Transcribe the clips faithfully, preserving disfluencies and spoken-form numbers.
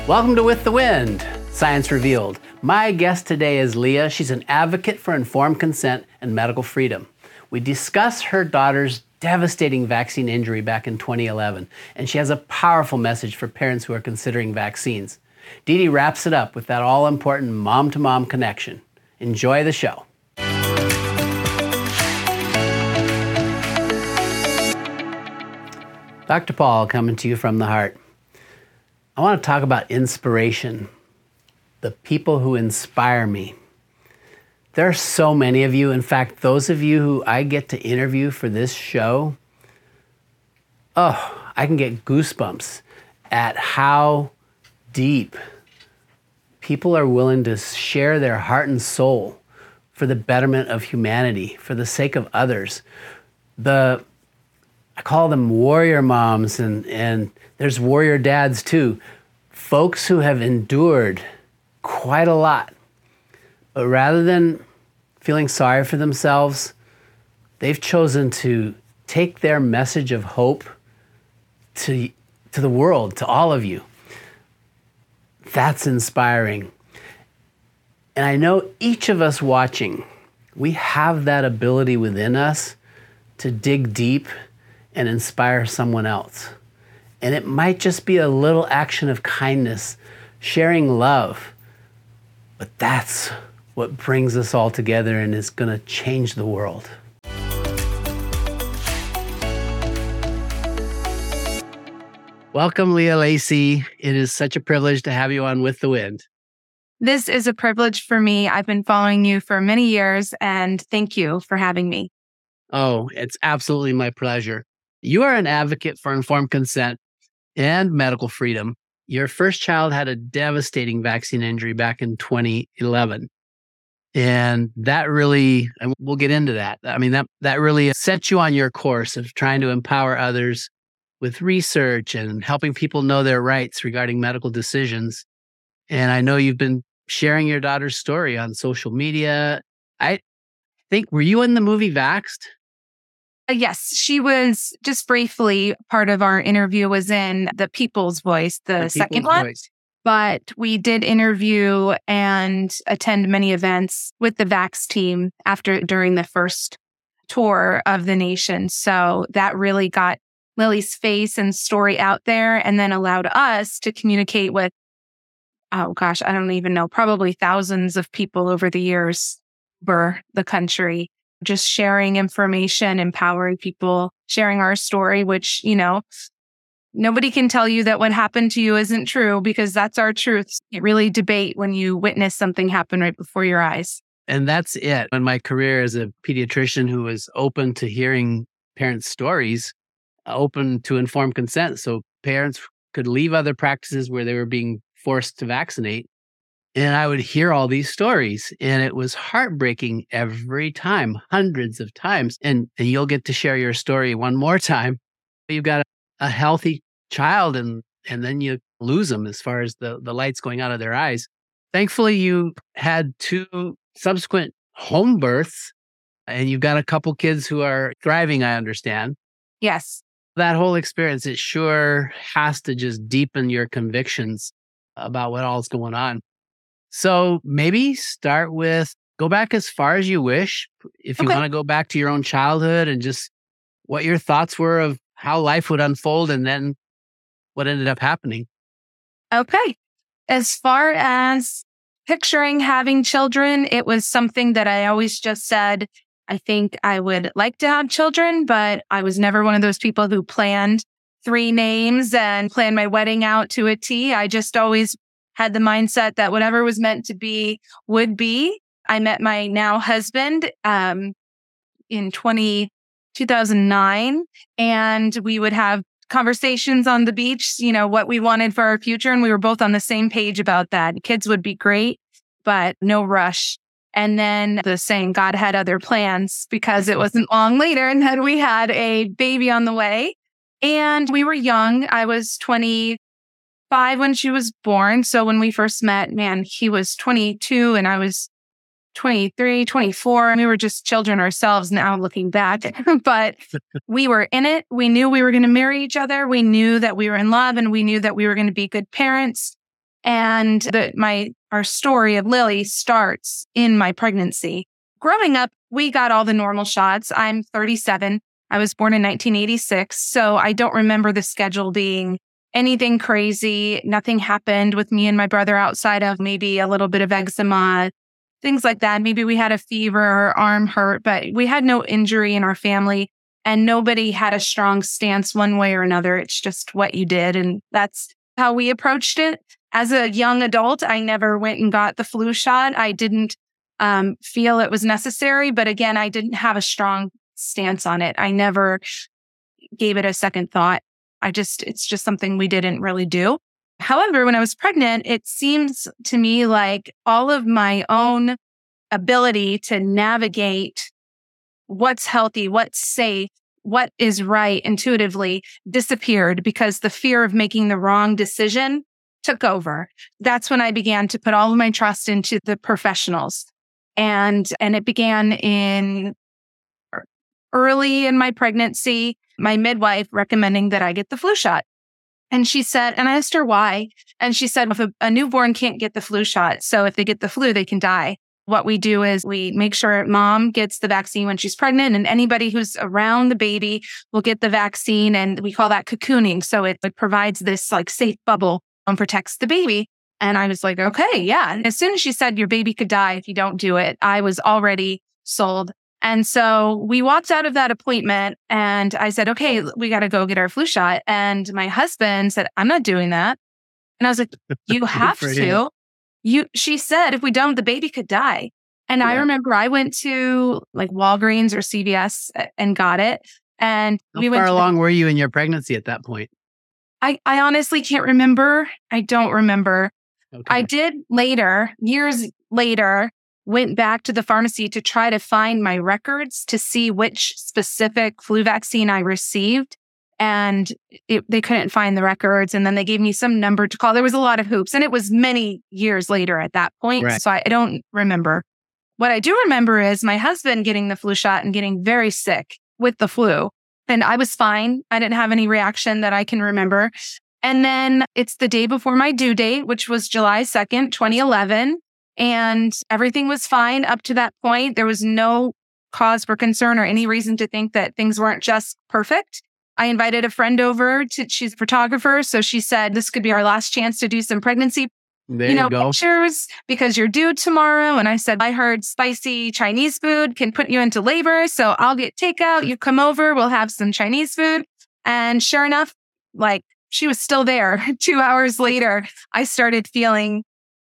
Welcome to With the Wind, Science Revealed. My guest today is Leah. She's an advocate for informed consent and medical freedom. We discuss her daughter's devastating vaccine injury back in twenty eleven, and she has a powerful message for parents who are considering vaccines. Dee Dee wraps it up with that all-important mom-to-mom connection. Enjoy the show. Doctor Paul, coming to you from the heart. I want to talk about inspiration, the people who inspire me. There are so many of you. In fact, those of you who I get to interview for this show, oh, I can get goosebumps at how deep people are willing to share their heart and soul for the betterment of humanity, for the sake of others. The I call them warrior moms, and, and there's warrior dads too. Folks who have endured quite a lot. But rather than feeling sorry for themselves, they've chosen to take their message of hope to, to the world, to all of you. That's inspiring. And I know each of us watching, we have that ability within us to dig deep and inspire someone else. And it might just be a little action of kindness, sharing love. But that's what brings us all together and is going to change the world. Welcome, Leah Lacy. It is such a privilege to have you on With the Wind. This is a privilege for me. I've been following you for many years, and thank you for having me. Oh, it's absolutely my pleasure. You are an advocate for informed consent and medical freedom. Your first child had a devastating vaccine injury back in twenty eleven. And that really, and we'll get into that. I mean, that, that really set you on your course of trying to empower others with research and helping people know their rights regarding medical decisions. And I know you've been sharing your daughter's story on social media. I think, were you in the movie Vaxxed? Uh, yes, she was, just briefly, part of our interview was in The People's Voice, the, the second People's one. Voice. But we did interview and attend many events with the Vax team after, during the first tour of the nation. So that really got Lily's face and story out there, and then allowed us to communicate with, oh gosh, I don't even know, probably thousands of people over the years over the country. Just sharing information, empowering people, sharing our story, which, you know, nobody can tell you that what happened to you isn't true, because that's our truth. You really debate when you witness something happen right before your eyes. And that's it. In my career as a pediatrician who was open to hearing parents' stories, open to informed consent, so parents could leave other practices where they were being forced to vaccinate. And I would hear all these stories, and it was heartbreaking every time, hundreds of times. And, and you'll get to share your story one more time. You've got a, a healthy child, and, and then you lose them as far as the, the lights going out of their eyes. Thankfully, you had two subsequent home births, and you've got a couple kids who are thriving, I understand. Yes. That whole experience, it sure has to just deepen your convictions about what all's going on. So maybe start with, go back as far as you wish. If you Okay. want to go back to your own childhood and just what your thoughts were of how life would unfold and then what ended up happening. Okay. As far as picturing having children, it was something that I always just said, I think I would like to have children, but I was never one of those people who planned three names and planned my wedding out to a T. I just always had the mindset that whatever was meant to be would be. I met my now husband um, in twenty, two thousand nine, and we would have conversations on the beach, you know, what we wanted for our future. And we were both on the same page about that. Kids would be great, but no rush. And then the saying, God had other plans, because it wasn't long later and then we had a baby on the way. And we were young. I was twenty-five when she was born. So when we first met, man, he was twenty-two and I was twenty-three, twenty-four. And we were just children ourselves now looking back. But we were in it. We knew we were going to marry each other. We knew that we were in love, and we knew that we were going to be good parents. And the, my our story of Lily starts in my pregnancy. Growing up, we got all the normal shots. I'm thirty-seven. I was born in nineteen eighty-six, so I don't remember the schedule being anything crazy. Nothing happened with me and my brother outside of maybe a little bit of eczema, things like that. Maybe we had a fever or arm hurt, but we had no injury in our family and nobody had a strong stance one way or another. It's just what you did. And that's how we approached it. As a young adult, I never went and got the flu shot. I didn't um, feel it was necessary. But again, I didn't have a strong stance on it. I never gave it a second thought. I just, it's just something we didn't really do. However, when I was pregnant, it seems to me like all of my own ability to navigate what's healthy, what's safe, what is right intuitively disappeared because the fear of making the wrong decision took over. That's when I began to put all of my trust into the professionals. And, and it began in early in my pregnancy, my midwife recommending that I get the flu shot. And she said, and I asked her why. And she said, if a, a newborn can't get the flu shot, so if they get the flu, they can die. What we do is we make sure mom gets the vaccine when she's pregnant, and anybody who's around the baby will get the vaccine. And we call that cocooning. So it, it provides this like safe bubble and protects the baby. And I was like, okay, yeah. And as soon as she said your baby could die if you don't do it, I was already sold. And so we walked out of that appointment and I said, okay, we got to go get our flu shot. And my husband said, I'm not doing that. And I was like, you have to. You. you, she said, if we don't, the baby could die. And yeah. I remember I went to like Walgreens or C V S and got it. And How we far went along were you in your pregnancy at that point? I, I honestly can't remember. I don't remember. Okay. I did later, years later, went back to the pharmacy to try to find my records to see which specific flu vaccine I received. And it, they couldn't find the records. And then they gave me some number to call. There was a lot of hoops. And it was many years later at that point. Right. So I, I don't remember. What I do remember is my husband getting the flu shot and getting very sick with the flu. And I was fine. I didn't have any reaction that I can remember. And then it's the day before my due date, which was July second, twenty eleven. And everything was fine up to that point. There was no cause for concern or any reason to think that things weren't just perfect. I invited a friend over to, she's a photographer. So she said, this could be our last chance to do some pregnancy, there you know, you go. pictures because you're due tomorrow. And I said, I heard spicy Chinese food can put you into labor. So I'll get takeout. You come over, we'll have some Chinese food. And sure enough, like she was still there. Two hours later, I started feeling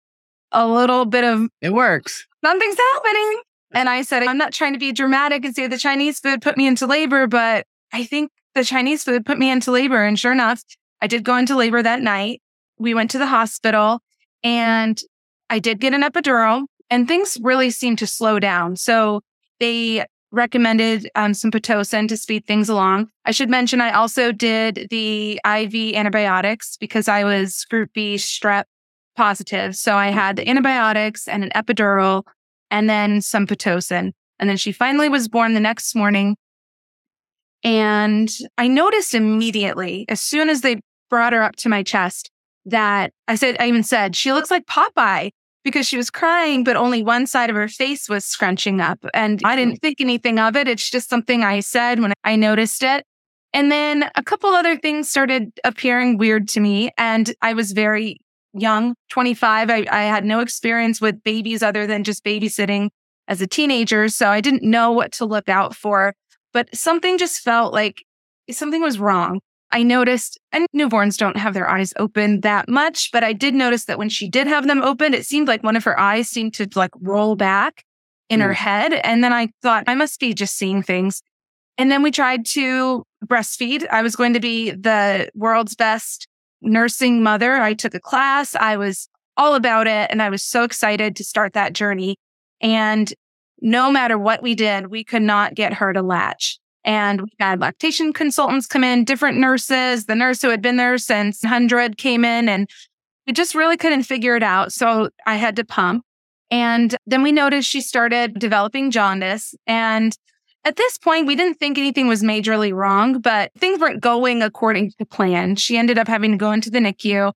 a little bit of It works. something's happening. And I said, I'm not trying to be dramatic and say the Chinese food put me into labor, but I think the Chinese food put me into labor. And sure enough, I did go into labor that night. We went to the hospital and I did get an epidural and things really seemed to slow down. So they recommended um, some Pitocin to speed things along. I should mention I also did the I V antibiotics because I was group B strep positive. So I had the antibiotics and an epidural and then some Pitocin. And then she finally was born the next morning. And I noticed immediately, as soon as they brought her up to my chest, that I said, I even said, she looks like Popeye because she was crying, but only one side of her face was scrunching up. And I didn't think anything of it. It's just something I said when I noticed it. And then a couple other things started appearing weird to me. And I was very young, twenty-five. I, I had no experience with babies other than just babysitting as a teenager. So I didn't know what to look out for, but something just felt like something was wrong. I noticed, and newborns don't have their eyes open that much, but I did notice that when she did have them open, it seemed like one of her eyes seemed to like roll back in mm. her head. And then I thought I must be just seeing things. And then we tried to breastfeed. I was going to be the world's best nursing mother. I took a class. I was all about it. And I was so excited to start that journey. And no matter what we did, we could not get her to latch. And we had lactation consultants come in, different nurses. The nurse who had been there since one hundred came in and we just really couldn't figure it out. So I had to pump. And then we noticed she started developing jaundice. And at this point, we didn't think anything was majorly wrong, but things weren't going according to plan. She ended up having to go into the N I C U.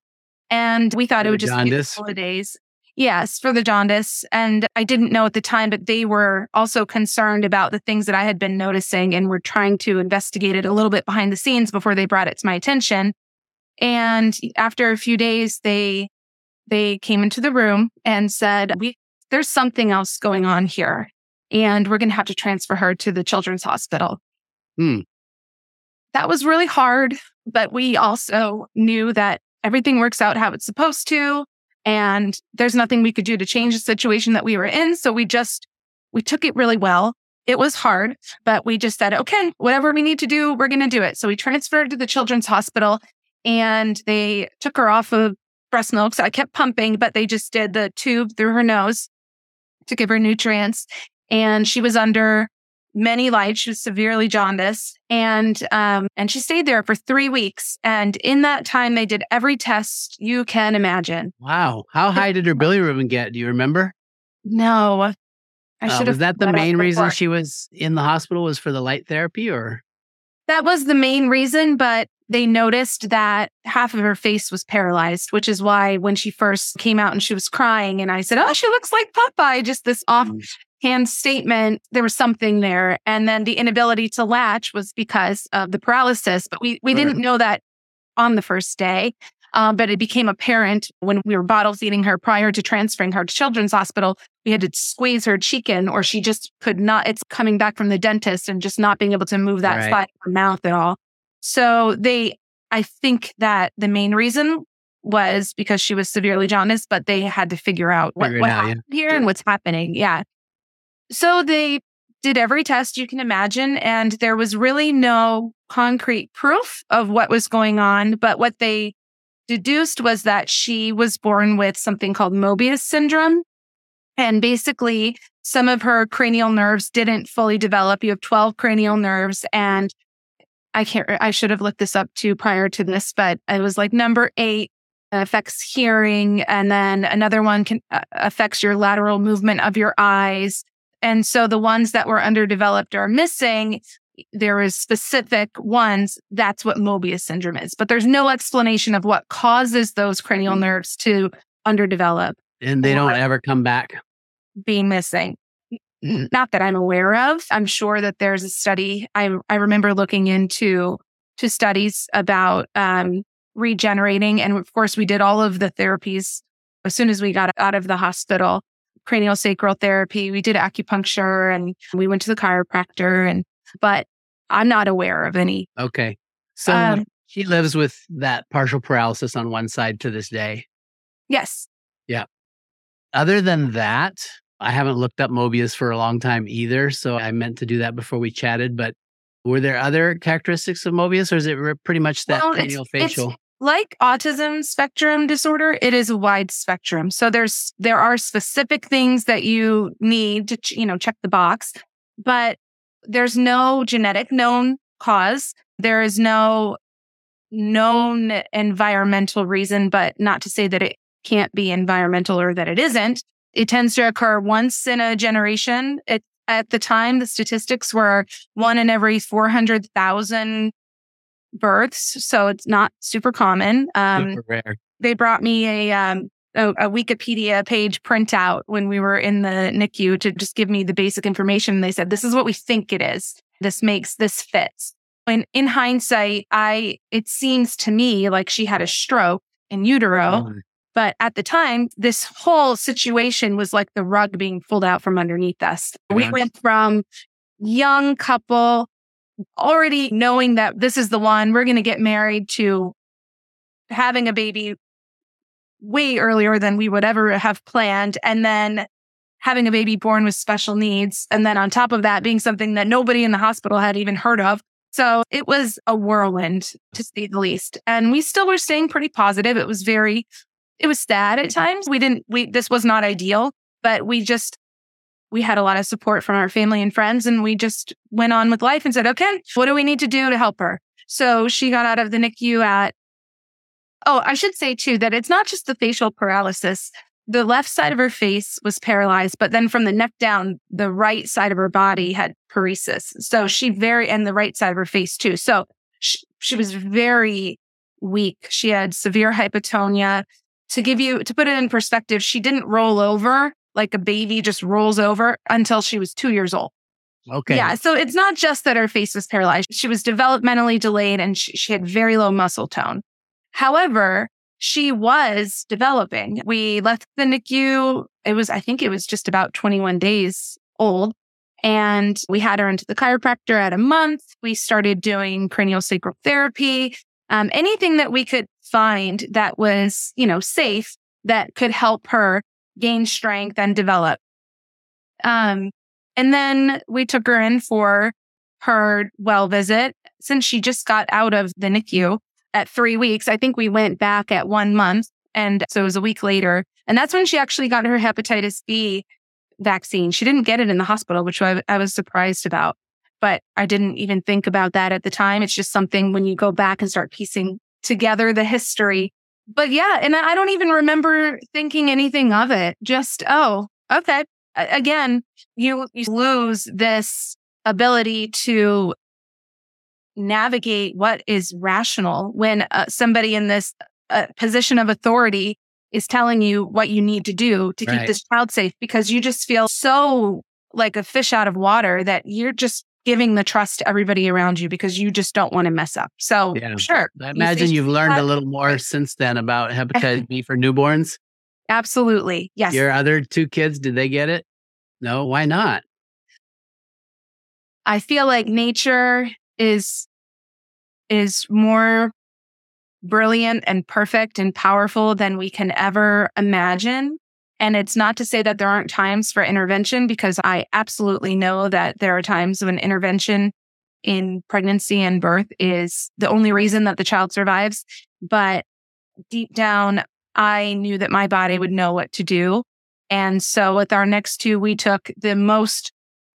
And we thought For it the would just be a jaundice? couple of days. Yes, for the jaundice. And I didn't know at the time, but they were also concerned about the things that I had been noticing and were trying to investigate it a little bit behind the scenes before they brought it to my attention. And after a few days, they they came into the room and said, "We there's something else going on here, and we're going to have to transfer her to the children's hospital." Hmm. That was really hard, but we also knew that everything works out how it's supposed to, and there's nothing we could do to change the situation that we were in. So we just, we took it really well. It was hard, but we just said, okay, whatever we need to do, we're going to do it. So we transferred to the children's hospital, and they took her off of breast milk. So I kept pumping, but they just did the tube through her nose to give her nutrients. And she was under many lights. She was severely jaundiced. And, um, and she stayed there for three weeks. And in that time, they did every test you can imagine. Wow. How high did her bilirubin get? Do you remember? No, I Uh, should have. was that the looked up main reason before. she was in the hospital, was for the light therapy, or? That was the main reason, but they noticed that half of her face was paralyzed, which is why when she first came out and she was crying and I said, "Oh, she looks like Popeye," just this offhand statement, there was something there. And then the inability to latch was because of the paralysis, but we, we Sure. didn't know that on the first day. Um, but it became apparent when we were bottle feeding her prior to transferring her to Children's Hospital. We had to squeeze her cheek in, or she just could not. It's coming back from the dentist and just not being able to move that Right. side of her mouth at all. So they, I think that the main reason was because she was severely jaundiced, but they had to figure out what, Figure it what out, yeah. happened here and what's happening. Yeah. So they did every test you can imagine, and there was really no concrete proof of what was going on. But what they deduced was that she was born with something called Mobius syndrome. And basically, some of her cranial nerves didn't fully develop. You have twelve cranial nerves, and I can't, I should have looked this up too prior to this, but it was like number eight affects hearing. And then another one can uh, affects your lateral movement of your eyes. And so the ones that were underdeveloped or missing, there is specific ones. That's what Mobius syndrome is. But there's no explanation of what causes those cranial nerves to underdevelop, And they don't Or- ever come back. be missing. Not that I'm aware of. I'm sure that there's a study. I I remember looking into to studies about um, regenerating, and of course, we did all of the therapies as soon as we got out of the hospital. Cranial sacral therapy. We did acupuncture, and we went to the chiropractor. And but I'm not aware of any. Okay. So Um, she lives with that partial paralysis on one side to this day. Yes. Other than that, I haven't looked up Mobius for a long time either. So I meant to do that before we chatted. But were there other characteristics of Mobius, or is it re- pretty much that Well, it's- cranial it's- facial? Like autism spectrum disorder, it is a wide spectrum. So there's there are specific things that you need to ch- you know check the box, but there's no genetic known cause. There is no known environmental reason, but not to say that it can't be environmental or that it isn't. It tends to occur once in a generation. It, at the time, the statistics were one in every four hundred thousand births. So it's not super common. Um, Super rare. they brought me a, um, a, a Wikipedia page printout when we were in the N I C U to just give me the basic information. They said, this is what we think it is. This makes, this fits. And in hindsight, I, it seems to me like she had a stroke in utero. Oh, But at the time, this whole situation was like the rug being pulled out from underneath us. We Yeah. went from young couple, already knowing that this is the one, we're going to get married, to having a baby way earlier than we would ever have planned. And then having a baby born with special needs. And then on top of that, being something that nobody in the hospital had even heard of. So it was a whirlwind, to say the least. And we still were staying pretty positive. It was very, it was sad at times. We didn't, we, this was not ideal, but we just, we had a lot of support from our family and friends, and we just went on with life and said, okay, what do we need to do to help her? So she got out of the N I C U at, oh, I should say too, that it's not just the facial paralysis. The left side of her face was paralyzed, but then from the neck down, the right side of her body had paresis. So she very, and the right side of her face too. So she, she was very week. She had severe hypotonia. To give you, to put it in perspective, she didn't roll over like a baby just rolls over until she was two years old. Okay. Yeah. So it's not just that her face was paralyzed. She was developmentally delayed and she, she had very low muscle tone. However, she was developing. We left the N I C U. It was, I think it was just about twenty-one days old. And we had her into the chiropractor at a month. We started doing craniosacral therapy, um, anything that we could find that was, you know, safe that could help her gain strength and develop. Um, and then we took her in for her well visit. Since she just got out of the N I C U at three weeks, I think we went back at one month. And so it was a week later. And that's when she actually got her hepatitis B vaccine. She didn't get it in the hospital, which I, I was surprised about. But I didn't even think about that at the time. It's just something when you go back and start piecing together the history. But yeah, and I don't even remember thinking anything of it. Just, oh, okay. Again, you, you lose this ability to navigate what is rational when uh, somebody in this uh, position of authority is telling you what you need to do to keep Right. this child safe, because you just feel so like a fish out of water that you're just giving the trust to everybody around you because you just don't want to mess up. So Yeah. sure. I you imagine say you've learned that- a little more since then about hepatitis B for newborns. Absolutely. Yes. Your other two kids, did they get it? No, why not? I feel like nature is is more brilliant and perfect and powerful than we can ever imagine. And it's not to say that there aren't times for intervention, because I absolutely know that there are times when intervention in pregnancy and birth is the only reason that the child survives. But deep down, I knew that my body would know what to do. And so with our next two, we took the most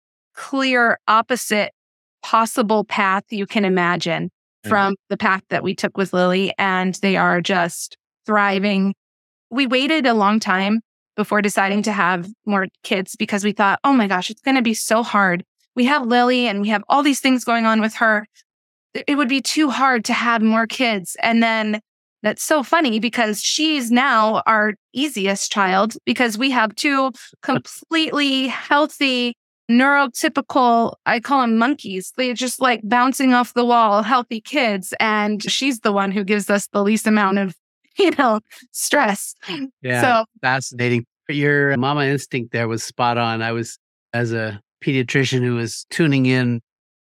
clear opposite possible path you can imagine from the path that we took with Lily, and they are just thriving. We waited a long time before deciding to have more kids because we thought, oh my gosh, it's going to be so hard. We have Lily and we have all these things going on with her. It would be too hard to have more kids. And then that's so funny because she's now our easiest child because we have two completely healthy, neurotypical, I call them monkeys. They're just like bouncing off the wall, healthy kids. And she's the one who gives us the least amount of, you know, stress. Yeah. So Fascinating. Your mama instinct there was spot on. I was, as a pediatrician who was tuning in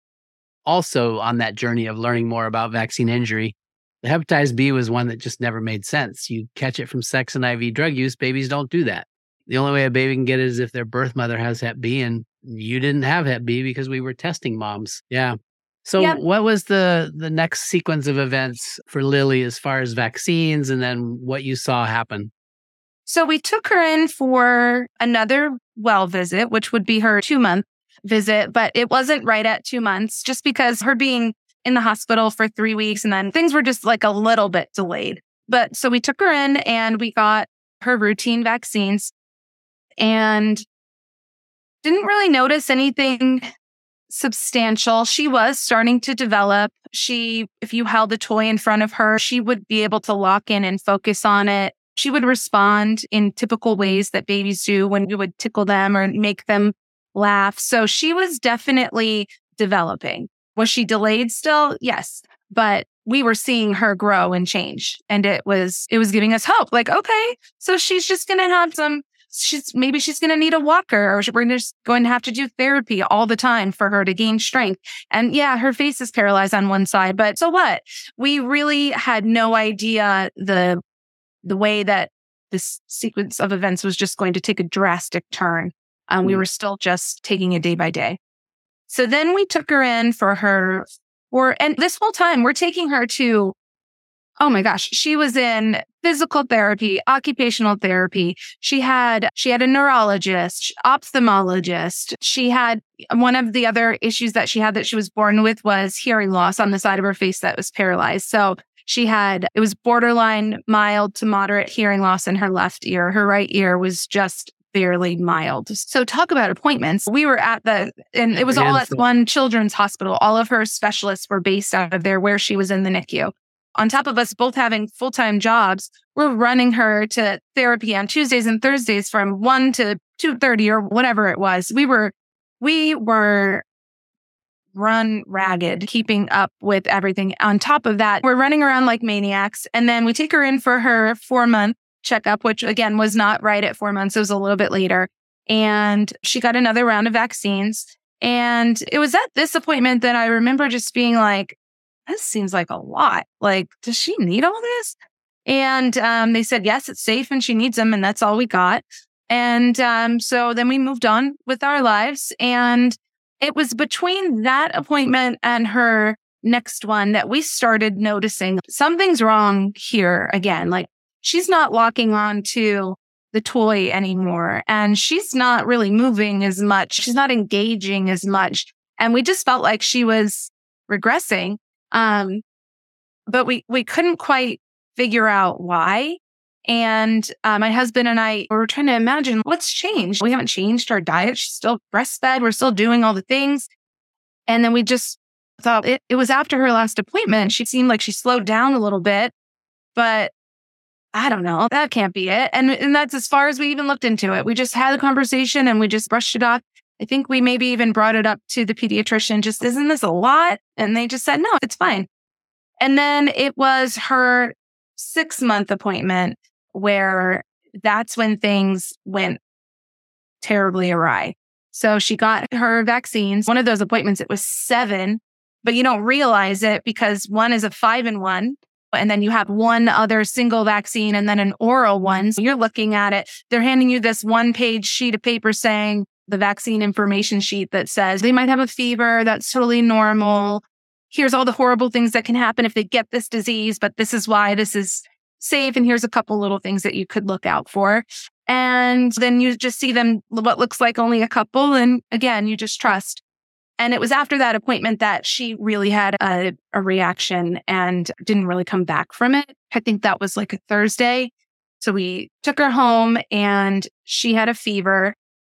also on that journey of learning more about vaccine injury, the hepatitis B was one that just never made sense. You catch it from sex and I V drug use. Babies don't do that. The only way a baby can get it is if their birth mother has hep B, and you didn't have hep B because we were testing moms. Yeah. So Yep. what was the the next sequence of events for Lily as far as vaccines and then what you saw happen? So we took her in for another well visit, which would be her two month visit, but it wasn't right at two months just because her being in the hospital for three weeks and then things were just like a little bit delayed. But so we took her in and we got her routine vaccines and didn't really notice anything substantial. She was starting to develop. She, if you held a toy in front of her, she would be able to lock in and focus on it. She would respond in typical ways that babies do when you would tickle them or make them laugh. So she was definitely developing. Was she delayed still? Yes. But we were seeing her grow and change. And it was, it was giving us hope. Like, okay, so she's just going to have some, she's, maybe she's going to need a walker, or we're just going to have to do therapy all the time for her to gain strength. And yeah, her face is paralyzed on one side, but so what? We really had no idea the the way that this sequence of events was just going to take a drastic turn. Um, we Mm. were still just taking it day by day. So then we took her in for her, or, and this whole time we're taking her to, oh my gosh, she was in physical therapy, occupational therapy. She had, she had a neurologist, ophthalmologist. She had, one of the other issues that she had that she was born with was hearing loss on the side of her face that was paralyzed. So she had, it was borderline mild to moderate hearing loss in her left ear. Her right ear was just barely mild. So talk about appointments. We were at the, and it was all at Comprehensive. one children's hospital. All of her specialists were based out of there where she was in the N I C U. on top of us both having full-time jobs, we're running her to therapy on Tuesdays and Thursdays from one to two thirty or whatever it was. We were, we were run ragged, keeping up with everything. On top of that, we're running around like maniacs. And then we take her in for her four month checkup, which again was not right at four months. It was a little bit later. And she got another round of vaccines. And it was at this appointment that I remember just being like, this seems like a lot. Like, does she need all this? And um, they said, yes, it's safe and she needs them. And that's all we got. And um, so then we moved on with our lives. And it was between that appointment and her next one that we started noticing something's wrong here again. Like, she's not locking on to the toy anymore. And she's not really moving as much. She's not engaging as much. And we just felt like she was regressing. Um, but we, we couldn't quite figure out why. And uh, my husband and I were trying to imagine what's changed. We haven't changed our diet. She's still breastfed. We're still doing all the things. And then we just thought it, it was after her last appointment. She seemed like she slowed down a little bit, but I don't know. That can't be it. And, and that's as far as we even looked into it. We just had a conversation and we just brushed it off. I think we maybe even brought it up to the pediatrician. Just, isn't this a lot? And they just said, no, it's fine. And then it was her six month appointment where that's when things went terribly awry. So she got her vaccines. One of those appointments, it was seven, but you don't realize it because one is a five in one. And then you have one other single vaccine and then an oral one. So you're looking at it. They're handing you this one page sheet of paper saying the vaccine information sheet that says they might have a fever. That's totally normal. Here's all the horrible things that can happen if they get this disease, but this is why this is safe. And here's a couple little things that you could look out for. And then you just see them, what looks like only a couple. And again, you just trust. And it was after that appointment that she really had a, a reaction and didn't really come back from it. I think that was like a Thursday. So we took her home and she had a fever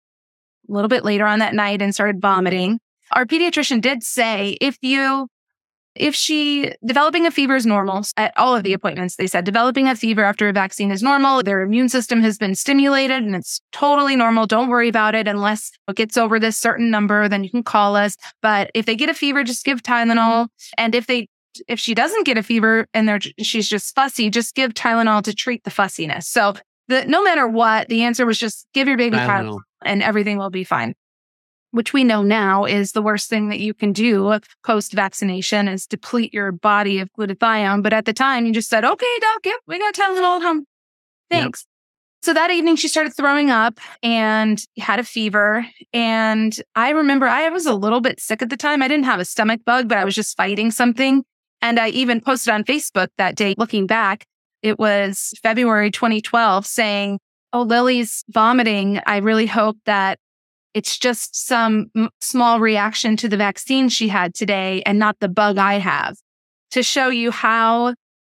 a little bit later on that night and started vomiting. Our pediatrician did say, if you, if she, developing a fever is normal at all of the appointments. They said developing a fever after a vaccine is normal. Their immune system has been stimulated and it's totally normal. Don't worry about it unless it gets over this certain number, then you can call us. But if they get a fever, just give Tylenol. And if they, if she doesn't get a fever and they're, she's just fussy, just give Tylenol to treat the fussiness. So the, no matter what, the answer was just give your baby Tylenol, Tylenol and everything will be fine. Which we know now is the worst thing that you can do post-vaccination is deplete your body of glutathione. But at the time, you just said, okay, doc, yep, we got Tylenol at home. Thanks. Yep. So that evening, she started throwing up and had a fever. And I remember I was a little bit sick at the time. I didn't have a stomach bug, but I was just fighting something. And I even posted on Facebook that day, looking back, it was February twenty twelve, saying, oh, Lily's vomiting. I really hope that it's just some m- small reaction to the vaccine she had today and not the bug I have, to show you how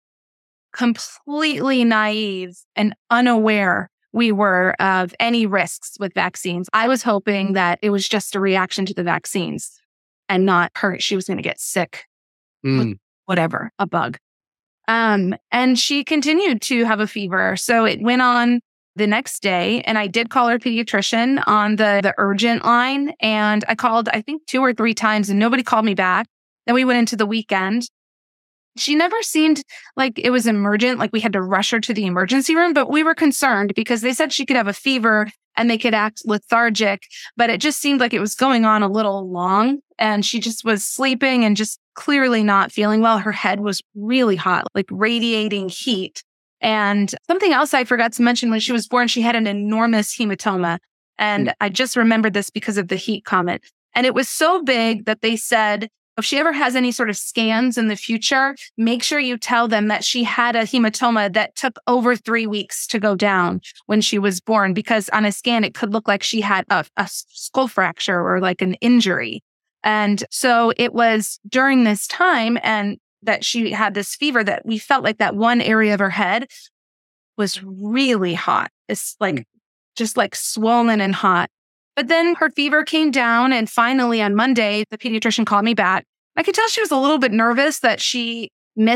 completely naive and unaware we were of any risks with vaccines. I was hoping that it was just a reaction to the vaccines and not her. She was going to get sick Mm. with whatever, a bug. Um, and she continued to have a fever. So it went on the next day, and I did call her pediatrician on the, the urgent line. And I called, I think, two or three times and nobody called me back. Then we went into the weekend. She never seemed like it was emergent, like we had to rush her to the emergency room, but we were concerned because they said she could have a fever and they could act lethargic, but it just seemed like it was going on a little long and she just was sleeping and just clearly not feeling well. Her head was really hot, like radiating heat. And something else I forgot to mention, when she was born, she had an enormous hematoma. And mm. I just remembered this because of the heat comment. And it was so big that they said, if she ever has any sort of scans in the future, make sure you tell them that she had a hematoma that took over three weeks to go down when she was born, because on a scan, it could look like she had a, a skull fracture or like an injury. And so it was during this time and that she had this fever that we felt like that one area of her head was really hot. It's like mm. just like swollen and hot. But then her fever came down. And finally on Monday, the pediatrician called me back. I could tell she was a little bit nervous that she missed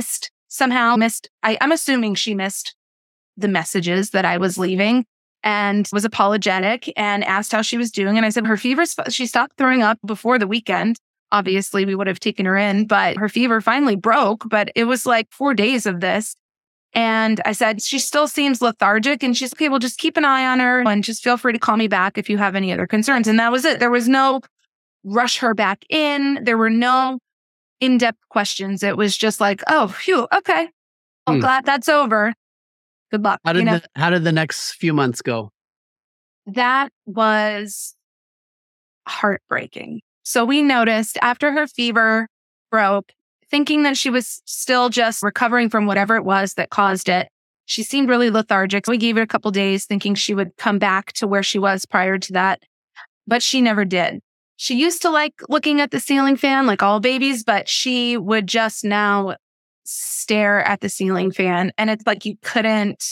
somehow missed, I, I'm assuming she missed the messages that I was leaving and was apologetic and asked how she was doing. And I said, her fever, she stopped throwing up before the weekend. Obviously, we would have taken her in, but her fever finally broke. But it was like four days of this. And I said, she still seems lethargic. And she's okay, well, just keep an eye on her and just feel free to call me back if you have any other concerns. And that was it. There was no rush her back in. There were no in-depth questions. It was just like, oh, phew, okay. I'm hmm. glad that's over. Good luck. How did, you know? the, how did the next few months go? That was heartbreaking. So we noticed after her fever broke, thinking that she was still just recovering from whatever it was that caused it. She seemed really lethargic. We gave it a couple days thinking she would come back to where she was prior to that, but she never did. She used to like looking at the ceiling fan like all babies, but she would just now stare at the ceiling fan. And it's like you couldn't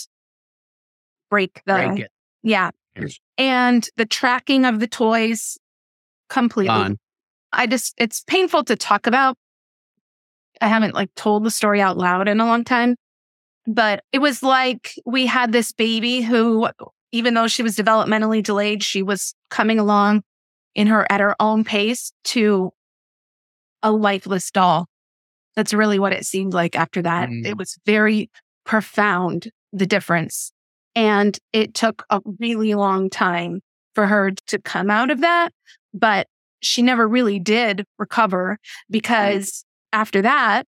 break the... Break it. Yeah. And the tracking of the toys, completely. Gone. I just, it's painful to talk about. I haven't like told the story out loud in a long time, but it was like we had this baby who, even though she was developmentally delayed, she was coming along in her at her own pace to a lifeless doll. That's really what it seemed like after that. Mm. It was very profound, the difference. And it took a really long time for her to come out of that, but she never really did recover because after that,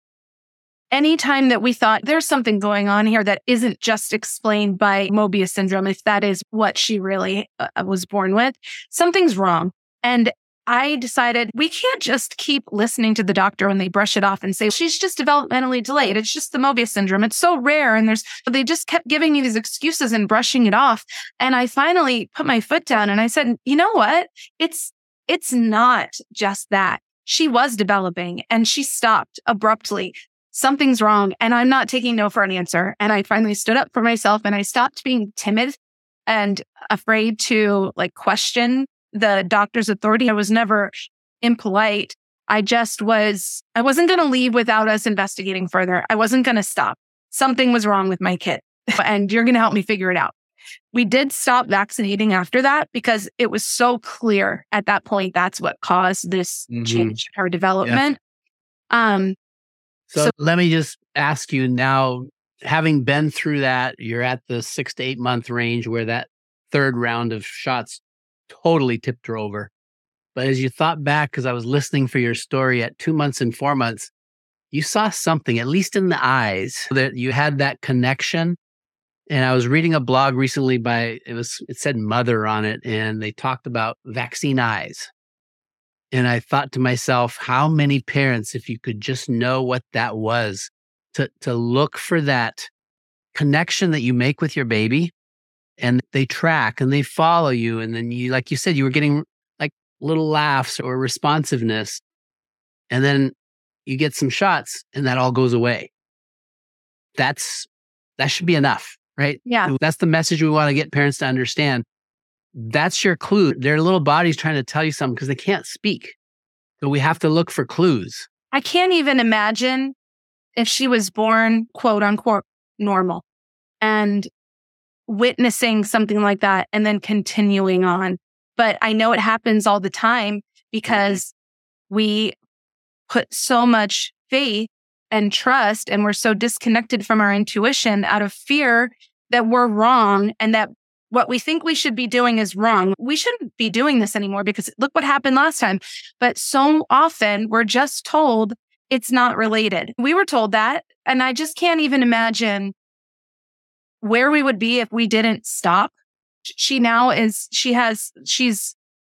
anytime that we thought there's something going on here that isn't just explained by Mobius syndrome, if that is what she really uh, was born with, something's wrong. And I decided we can't just keep listening to the doctor when they brush it off and say, she's just developmentally delayed. It's just the Mobius syndrome. It's so rare. And there's, they just kept giving me these excuses and brushing it off. And I finally put my foot down and I said, you know what? It's, it's not just that. She was developing and she stopped abruptly. Something's wrong. And I'm not taking no for an answer. And I finally stood up for myself and I stopped being timid and afraid to like question the doctor's authority. I was never impolite. I just was, I wasn't going to leave without us investigating further. I wasn't going to stop. Something was wrong with my kid and you're going to help me figure it out. We did stop vaccinating after that because it was so clear at that point. That's what caused this mm-hmm. change in her development. Yeah. Um, so, so let me just ask you now, having been through that, you're at the six to eight month range where that third round of shots totally tipped her over. But as you thought back, because I was listening for your story at two months and four months, you saw something, at least in the eyes, that you had that connection. And I was reading a blog recently by, it was, it said Mother on it, and they talked about vaccine eyes. And I thought to myself, how many parents, if you could just know what that was, to, to look for that connection that you make with your baby, and they track and they follow you. And then you, like you said, you were getting like little laughs or responsiveness. And then you get some shots and that all goes away. That's, that should be enough, right? Yeah. That's the message we want to get parents to understand. That's your clue. Their little body's trying to tell you something because they can't speak. So we have to look for clues. I can't even imagine if she was born, quote unquote, normal and witnessing something like that and then continuing on. But I know it happens all the time because we put so much faith and trust and we're so disconnected from our intuition out of fear that we're wrong and that what we think we should be doing is wrong. We shouldn't be doing this anymore because look what happened last time. But so often we're just told it's not related. We were told that, and I just can't even imagine where we would be if we didn't stop. She now is, she has, she's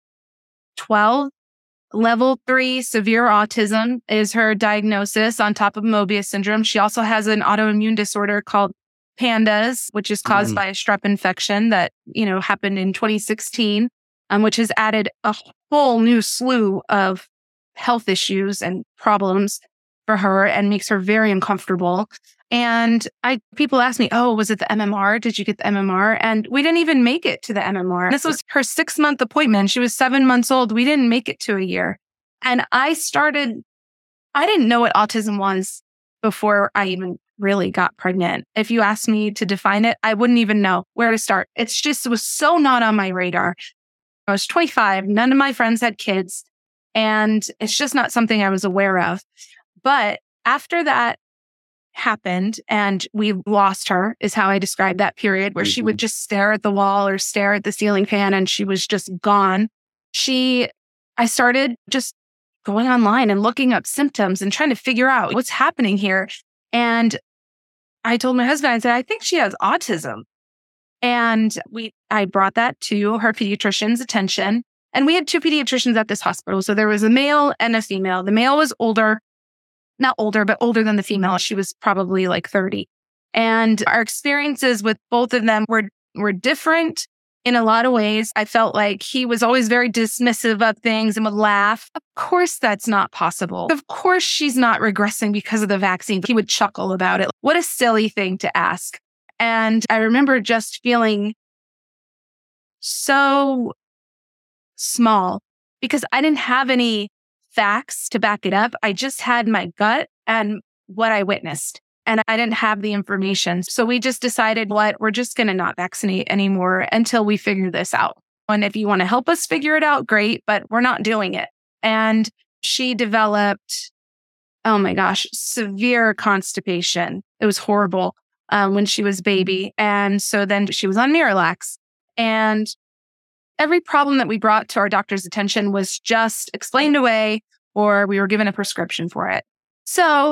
twelve, level three severe autism is her diagnosis on top of Mobius syndrome. She also has an autoimmune disorder called PANDAS, which is caused mm. by a strep infection that, you know, happened in twenty sixteen, um, which has added a whole new slew of health issues and problems for her and makes her very uncomfortable. And I, people ask me, oh, was it the M M R? Did you get the M M R? And we didn't even make it to the M M R. This was her six month appointment. She was seven months old. We didn't make it to a year. And I started, I didn't know what autism was before I even really got pregnant. If you asked me to define it, I wouldn't even know where to start. It's just, it was so not on my radar. I was twenty-five. None of my friends had kids, and it's just not something I was aware of. But after that happened and we lost her, is how I described that period, where mm-hmm. she would just stare at the wall or stare at the ceiling fan and she was just gone. She, I started just going online and looking up symptoms and trying to figure out what's happening here. And I told my husband, I said, I think she has autism. And we, I brought that to her pediatrician's attention. And we had two pediatricians at this hospital. So there was a male and a female. The male was older, not older, but older than the female. She was probably like thirty. And our experiences with both of them were, were different in a lot of ways. I felt like he was always very dismissive of things and would laugh. Of course, that's not possible. Of course, she's not regressing because of the vaccine. He would chuckle about it. What a silly thing to ask. And I remember just feeling so small because I didn't have any facts to back it up. I just had my gut and what I witnessed, and I didn't have the information. So we just decided, what, we're just going to not vaccinate anymore until we figure this out. And if you want to help us figure it out, great, but we're not doing it. And she developed, oh my gosh, severe constipation. It was horrible. Um, when she was baby. And so then she was on Miralax. And every problem that we brought to our doctor's attention was just explained away, or we were given a prescription for it. So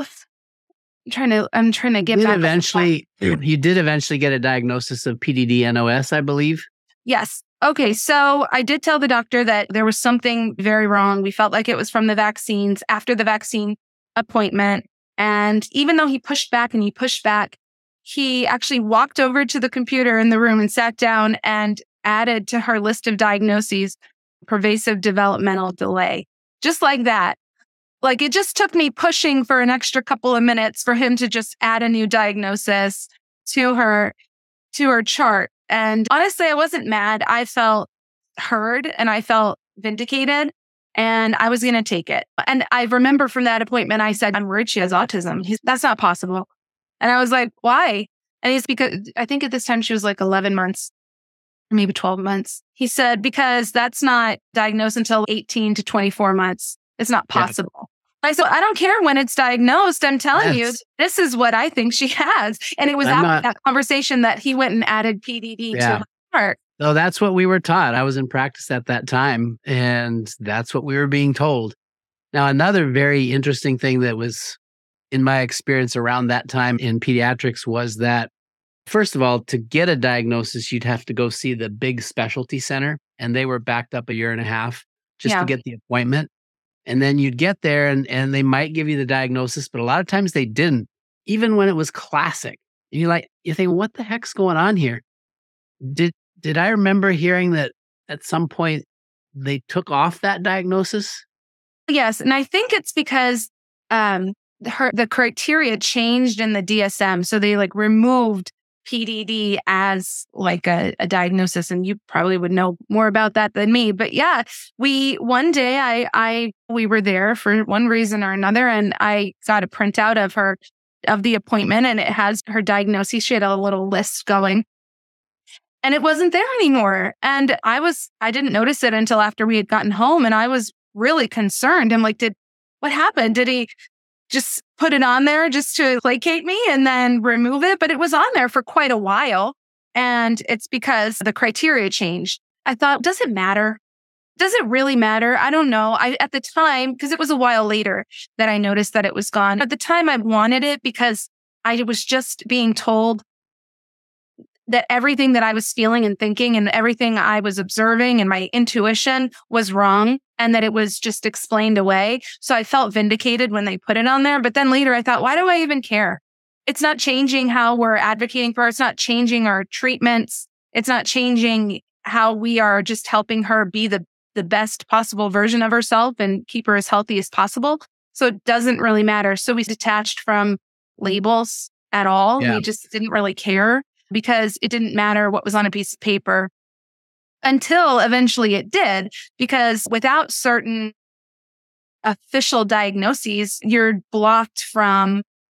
I'm trying to, I'm trying to get you back. Eventually, you did eventually get a diagnosis of P D D N O S, I believe. Yes. Okay. So I did tell the doctor that there was something very wrong. We felt like it was from the vaccines after the vaccine appointment. And even though he pushed back and he pushed back, he actually walked over to the computer in the room and sat down and added to her list of diagnoses, pervasive developmental delay. Just like that. Like, it just took me pushing for an extra couple of minutes for him to just add a new diagnosis to her, to her chart. And honestly, I wasn't mad. I felt heard and I felt vindicated, and I was going to take it. And I remember from that appointment, I said, I'm worried she has autism. He's, that's not possible. And I was like, why? And he's because I think at this time she was like eleven months, maybe twelve months. He said, because that's not diagnosed until eighteen to twenty-four months. It's not possible. Yeah. I said, I don't care when it's diagnosed. I'm telling yes. you, this is what I think she has. And it was I'm after not... that conversation that he went and added P D D yeah. to her chart. So that's what we were taught. I was in practice at that time, and that's what we were being told. Now, another very interesting thing that was in my experience around that time in pediatrics was that, first of all, to get a diagnosis, you'd have to go see the big specialty center, and they were backed up a year and a half just yeah. to get the appointment. And then you'd get there and, and they might give you the diagnosis, but a lot of times they didn't, even when it was classic. And you're like, you think, what the heck's going on here? Did, did I remember hearing that at some point they took off that diagnosis? Yes. And I think it's because, um, Her, the criteria changed in the D S M. So they like removed P D D as like a, a diagnosis. And you probably would know more about that than me. But yeah, we, one day I, I, we were there for one reason or another. And I got a printout of her, of the appointment, and it has her diagnosis. She had a little list going, and it wasn't there anymore. And I was, I didn't notice it until after we had gotten home. And I was really concerned. I'm like, did, what happened? Did he just put it on there just to placate me and then remove it? But it was on there for quite a while. And it's because the criteria changed. I thought, does it matter? Does it really matter? I don't know. I, at the time, because it was a while later that I noticed that it was gone. At the time, I wanted it because I was just being told that everything that I was feeling and thinking and everything I was observing and my intuition was wrong, and that it was just explained away. So I felt vindicated when they put it on there. But then later I thought, why do I even care? It's not changing how we're advocating for her. It's not changing our treatments. It's not changing how we are just helping her be the, the best possible version of herself and keep her as healthy as possible. So it doesn't really matter. So we detached from labels at all. Yeah. We just didn't really care, because it didn't matter what was on a piece of paper, until eventually it did, because without certain official diagnoses, you're blocked from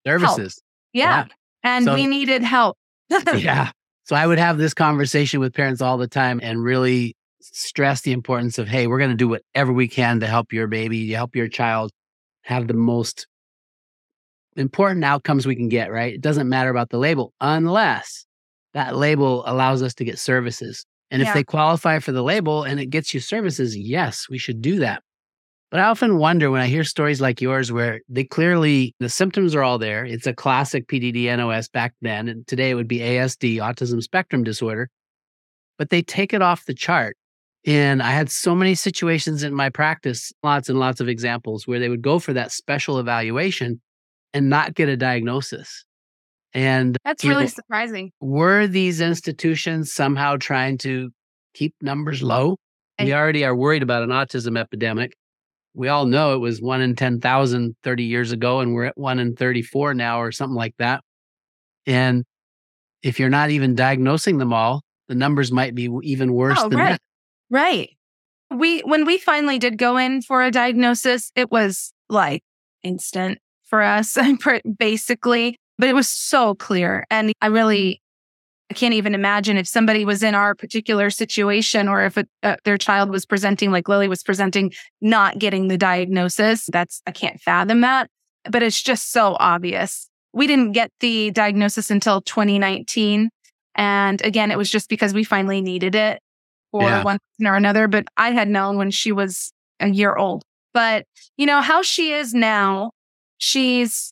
help. Services. Yeah. Yeah. And So we needed help. yeah. So I would have this conversation with parents all the time and really stress the importance of, hey, we're going to do whatever we can to help your baby, to help your child have the most important outcomes we can get, right? It doesn't matter about the label unless that label allows us to get services. And if Yeah. they qualify for the label and it gets you services, yes, we should do that. But I often wonder when I hear stories like yours where they clearly, the symptoms are all there. It's a classic P D D N O S back then, and today it would be A S D, autism spectrum disorder, but they take it off the chart. And I had so many situations in my practice, lots and lots of examples where they would go for that special evaluation and not get a diagnosis. And That's you really know, surprising. were these institutions somehow trying to keep numbers low? We I- already are worried about an autism epidemic. We all know it was one in ten thousand thirty years ago, and we're at one in thirty-four now or something like that. And if you're not even diagnosing them all, the numbers might be even worse Oh, than right. that. Right. We, when we finally did go in for a diagnosis, it was like instant for us, basically, but it was so clear. And I really, I can't even imagine if somebody was in our particular situation or if it, uh, their child was presenting like Lily was presenting, not getting the diagnosis. That's, I can't fathom that, but it's just so obvious. We didn't get the diagnosis until twenty nineteen. And again, it was just because we finally needed it for Yeah. one reason or another, but I had known when she was a year old. But, you know, how she is now, she's,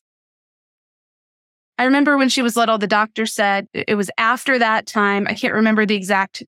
I remember when she was little, the doctor said it was after that time. I can't remember the exact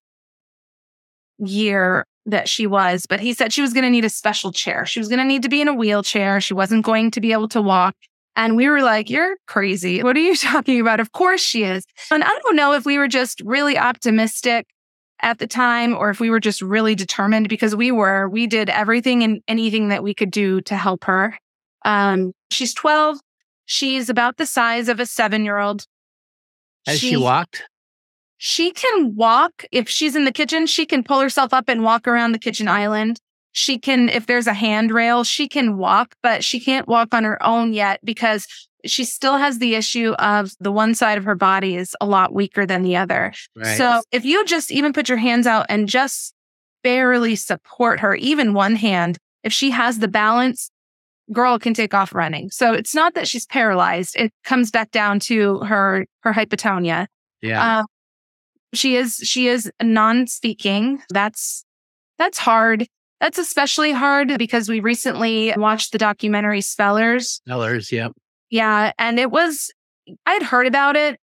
year that she was, but he said she was going to need a special chair. She was going to need to be in a wheelchair. She wasn't going to be able to walk. And we were like, you're crazy. What are you talking about? Of course she is. And I don't know if we were just really optimistic at the time or if we were just really determined, because we were. We did everything and anything that we could do to help her. Um, she's twelve. She's about the size of a seven-year-old. Has she walked? She can walk. If she's in the kitchen, she can pull herself up and walk around the kitchen island. She can, if there's a handrail, she can walk, but she can't walk on her own yet because she still has the issue of the one side of her body is a lot weaker than the other. Right. So if you just even put your hands out and just barely support her, even one hand, if she has the balance, girl can take off running. So it's not that she's paralyzed. It comes back down to her, her hypotonia. Yeah. Uh, she is, she is non-speaking. That's, that's hard. That's especially hard because we recently watched the documentary Spellers. Spellers, yep. Yeah. And it was, I'd heard about it.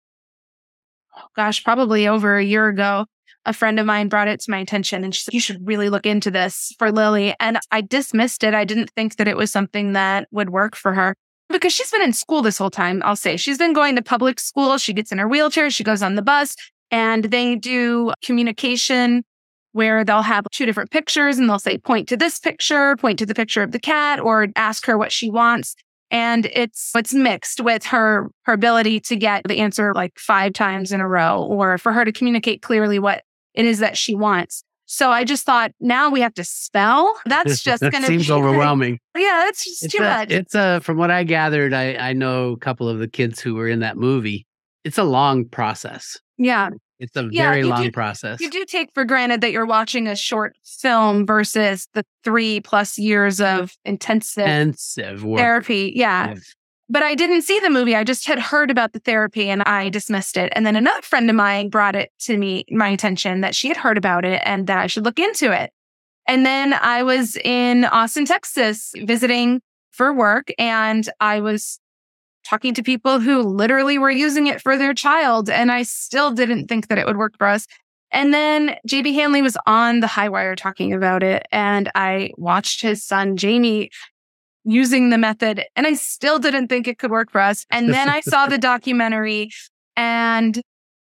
Oh gosh, probably over a year ago. A friend of mine brought it to my attention and she said, you should really look into this for Lily. And I dismissed it. I didn't think that it was something that would work for her because she's been in school this whole time. I'll say she's been going to public school. She gets in her wheelchair. She goes on the bus and they do communication where they'll have two different pictures and they'll say, point to this picture, point to the picture of the cat, or ask her what she wants. And it's, it's mixed with her, her ability to get the answer like five times in a row, or for her to communicate clearly what it is that she wants. So I just thought, now we have to spell. That's just that going to seems be overwhelming. Yeah, that's just It's too a, much. It's a, from what I gathered, I, I know a couple of the kids who were in that movie. It's a long process. Yeah. It's a Yeah, very you long do- process. You do take for granted that you're watching a short film versus the three plus years of intensive Intensive work. therapy. Yeah. Yeah. But I didn't see the movie. I just had heard about the therapy and I dismissed it. And then another friend of mine brought it to me, my attention, that she had heard about it and that I should look into it. And then I was in Austin, Texas, visiting for work, and I was talking to people who literally were using it for their child. And I still didn't think that it would work for us. And then J B Hanley was on the Highwire talking about it. And I watched his son, Jamie, using the method. And I still didn't think it could work for us. And then I saw the documentary and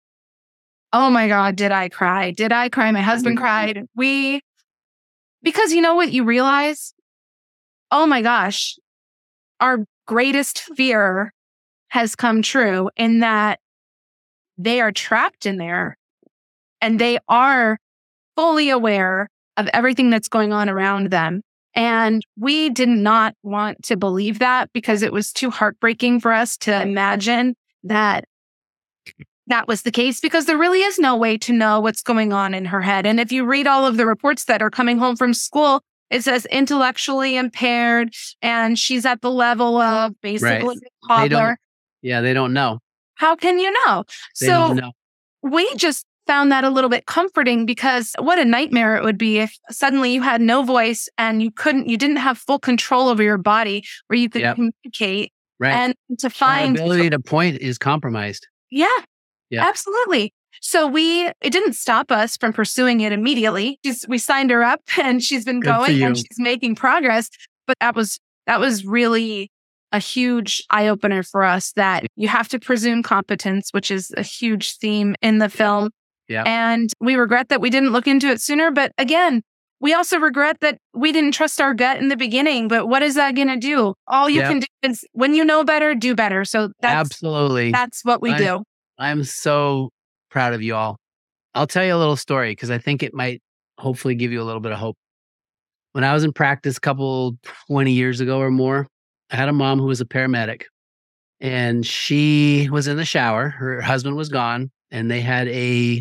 oh my God, did I cry? Did I cry? My husband cried. We, because you know what you realize? Oh my gosh, our greatest fear has come true in that they are trapped in there and they are fully aware of everything that's going on around them. And we did not want to believe that because it was too heartbreaking for us to imagine that that was the case, because there really is no way to know what's going on in her head. And if you read all of the reports that are coming home from school, it says intellectually impaired, and she's at the level of basically Right. a toddler. They don't, yeah, they don't know. How can you know? They So don't know. we just found that a little bit comforting, because what a nightmare it would be if suddenly you had no voice and you couldn't, you didn't have full control over your body where you could Yep. communicate, Right. and to Our find, ability to point is compromised. yeah, Yeah. absolutely. So we, it didn't stop us from pursuing it immediately. She's, we signed her up and she's been Good for going and you. she's making progress. But that was, that was really a huge eye opener for us, that you have to presume competence, which is a huge theme in the film. Yeah. And we regret that we didn't look into it sooner. But again, we also regret that we didn't trust our gut in the beginning. But what is that going to do? All you Yeah. can do is, when you know better, do better. So that's, Absolutely. that's what we I- do. I'm so proud of you all. I'll tell you a little story because I think it might hopefully give you a little bit of hope. When I was in practice a couple twenty years ago or more, I had a mom who was a paramedic, and she was in the shower. Her husband was gone, and they had a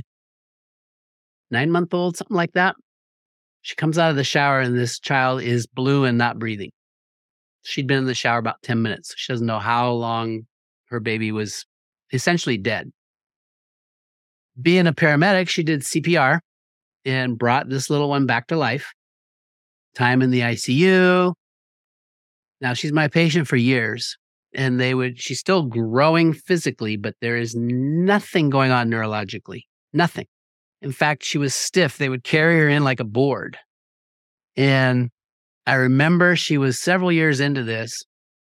nine month old, something like that. She comes out of the shower, and this child is blue and not breathing. She'd been in the shower about ten minutes. She doesn't know how long her baby was essentially dead. Being a paramedic, she did C P R and brought this little one back to life. Time in the I C U. Now, she's my patient for years, and they would, she's still growing physically, but there is nothing going on neurologically. Nothing. In fact, she was stiff. They would carry her in like a board. And I remember she was several years into this,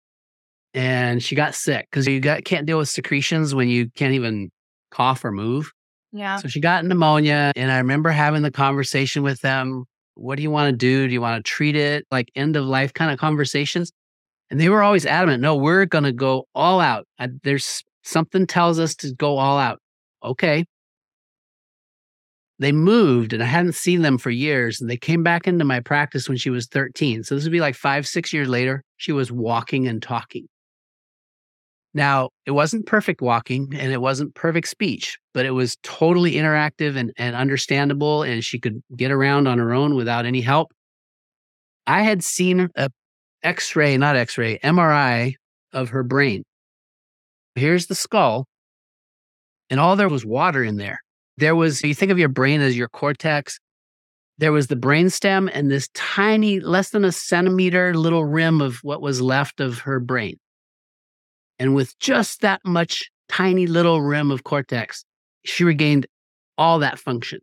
and she got sick because you got, can't deal with secretions when you can't even cough or move. Yeah. So she got pneumonia, and I remember having the conversation with them. What do you want to do? Do you want to treat it? Like end of life kind of conversations. And they were always adamant, no, we're going to go all out. I, there's something tells us to go all out. Okay. They moved, and I hadn't seen them for years. And they came back into my practice when she was thirteen. So this would be like five, six years later. She was walking and talking. Now, it wasn't perfect walking and it wasn't perfect speech, but it was totally interactive and, and understandable. And she could get around on her own without any help. I had seen a X-ray, not X-ray, M R I of her brain. Here's the skull. And all there was water in there. There was, you think of your brain as your cortex. There was the brainstem and this tiny, less than a centimeter little rim of what was left of her brain. And with just that much tiny little rim of cortex, she regained all that function.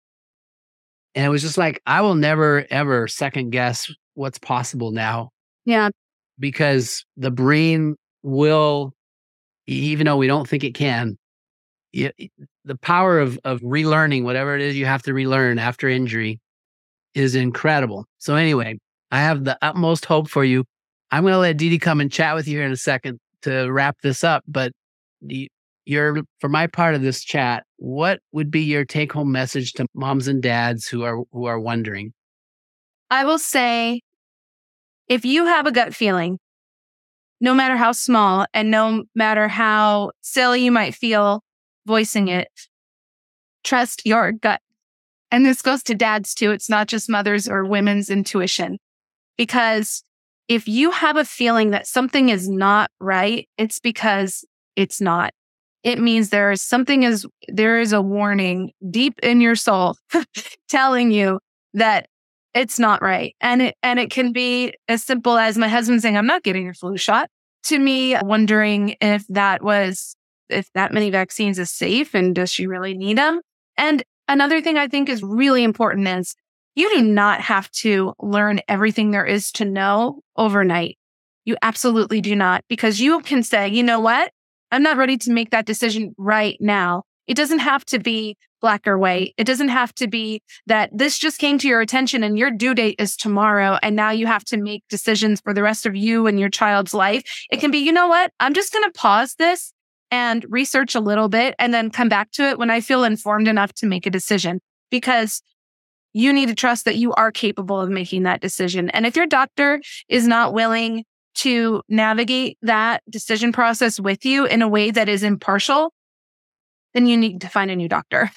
And it was just like, I will never, ever second guess what's possible now. Yeah. Because the brain will, even though we don't think it can, it, the power of, of relearning whatever it is you have to relearn after injury is incredible. So anyway, I have the utmost hope for you. I'm going to let Dee Dee come and chat with you here in a second to wrap this up. But you're, for my part of this chat, what would be your take home message to moms and dads who are, who are wondering? I will say, if you have a gut feeling, no matter how small and no matter how silly you might feel voicing it, trust your gut. And this goes to dads too. It's not just mothers or women's intuition. Because if you have a feeling that something is not right, it's because it's not. It means there is something is, there is a warning deep in your soul telling you that it's not right. And it, and it can be as simple as my husband saying, I'm not getting your flu shot, to me wondering if that was, if that many vaccines is safe and does she really need them? And another thing I think is really important is you do not have to learn everything there is to know overnight. You absolutely do not, because you can say, you know what? I'm not ready to make that decision right now. It doesn't have to be black or white. It doesn't have to be that this just came to your attention and your due date is tomorrow, and now you have to make decisions for the rest of you and your child's life. It can be, you know what? I'm just going to pause this and research a little bit and then come back to it when I feel informed enough to make a decision. Because you need to trust that you are capable of making that decision. And if your doctor is not willing to navigate that decision process with you in a way that is impartial, then you need to find a new doctor.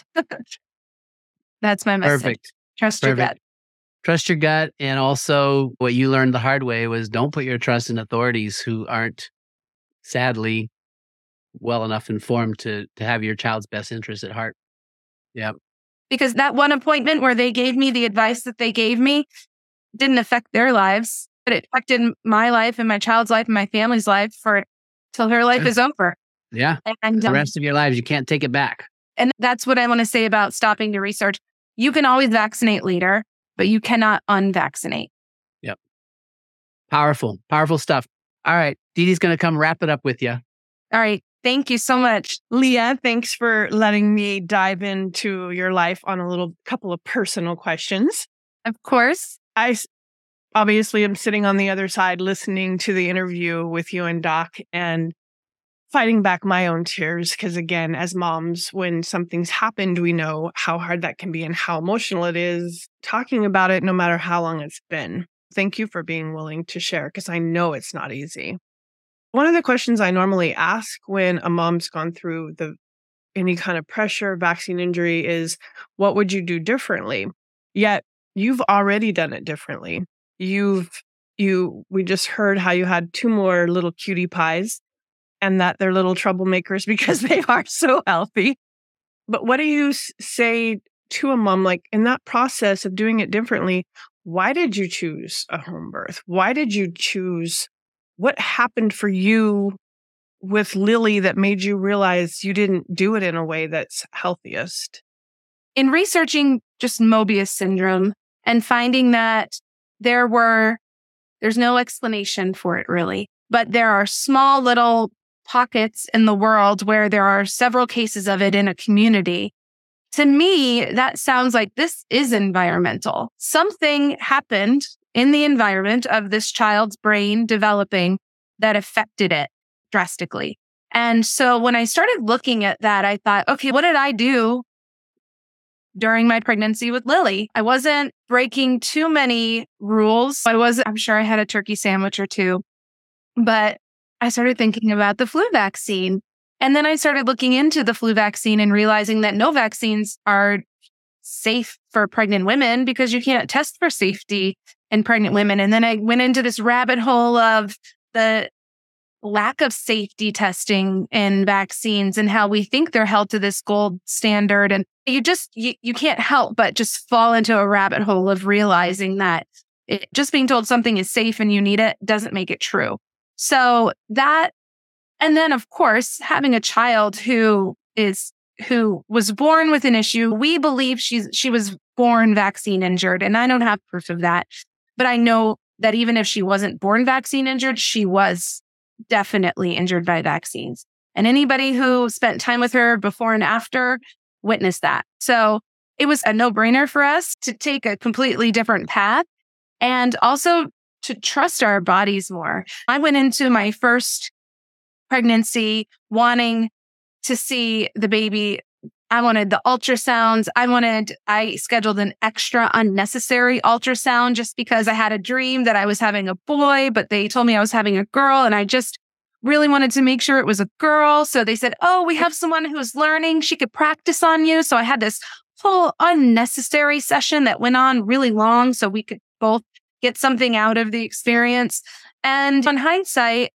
That's my message. Perfect. Trust your Perfect. gut. Trust your gut. And also, what you learned the hard way was don't put your trust in authorities who aren't, sadly, well enough informed to to have your child's best interest at heart. Yeah. Because that one appointment where they gave me the advice that they gave me didn't affect their lives, but it affected my life and my child's life and my family's life for till her life is over. Yeah. And The um, rest of your lives, you can't take it back. and that's what I want to say about stopping to research. You can always vaccinate later, but you cannot unvaccinate. Yep. Powerful, powerful stuff. All right. Dee Dee's going to come wrap it up with you. All right. Thank you so much. Leah, thanks for letting me dive into your life on a little couple of personal questions. Of course. I s- obviously am sitting on the other side listening to the interview with you and Doc and fighting back my own tears because, again, as moms, when something's happened, we know how hard that can be and how emotional it is talking about it no matter how long it's been. Thank you for being willing to share because I know it's not easy. One of the questions I normally ask when a mom's gone through the any kind of pressure, vaccine injury is, what would you do differently? Yet you've already done it differently. You've you we just heard how you had two more little cutie pies and that they're little troublemakers because they are so healthy. But what do you s- say to a mom, like in that process of doing it differently? Why did you choose a home birth? Why did you choose? What happened for you with Lily that made you realize you didn't do it in a way that's healthiest? In researching just Mobius syndrome and finding that there were, there's no explanation for it really, but there are small little pockets in the world where there are several cases of it in a community. To me, that sounds like this is environmental. Something happened in the environment of this child's brain developing that affected it drastically. And so when I started looking at that, I thought, okay, what did I do during my pregnancy with Lily? I wasn't breaking too many rules. I wasn't, I'm sure I had a turkey sandwich or two, but I started thinking about the flu vaccine. And then I started looking into the flu vaccine and realizing that no vaccines are safe for pregnant women because you can't test for safety in pregnant women. And then I went into this rabbit hole of the lack of safety testing in vaccines and how we think they're held to this gold standard. And you just, you, you can't help but just fall into a rabbit hole of realizing that it, just being told something is safe and you need it doesn't make it true. So that, and then of course, having a child who is, who was born with an issue, we believe she's, she was born vaccine injured. And I don't have proof of that, but I know that even if she wasn't born vaccine injured, she was definitely injured by vaccines. And anybody who spent time with her before and after witnessed that. So it was a no-brainer for us to take a completely different path and also to trust our bodies more. I went into my first pregnancy wanting to see the baby. I wanted the ultrasounds. I wanted, I scheduled an extra unnecessary ultrasound just because I had a dream that I was having a boy, but they told me I was having a girl. And I just really wanted to make sure it was a girl. So they said, oh, we have someone who's learning. She could practice on you. So I had this whole unnecessary session that went on really long so we could both get something out of the experience. And in hindsight,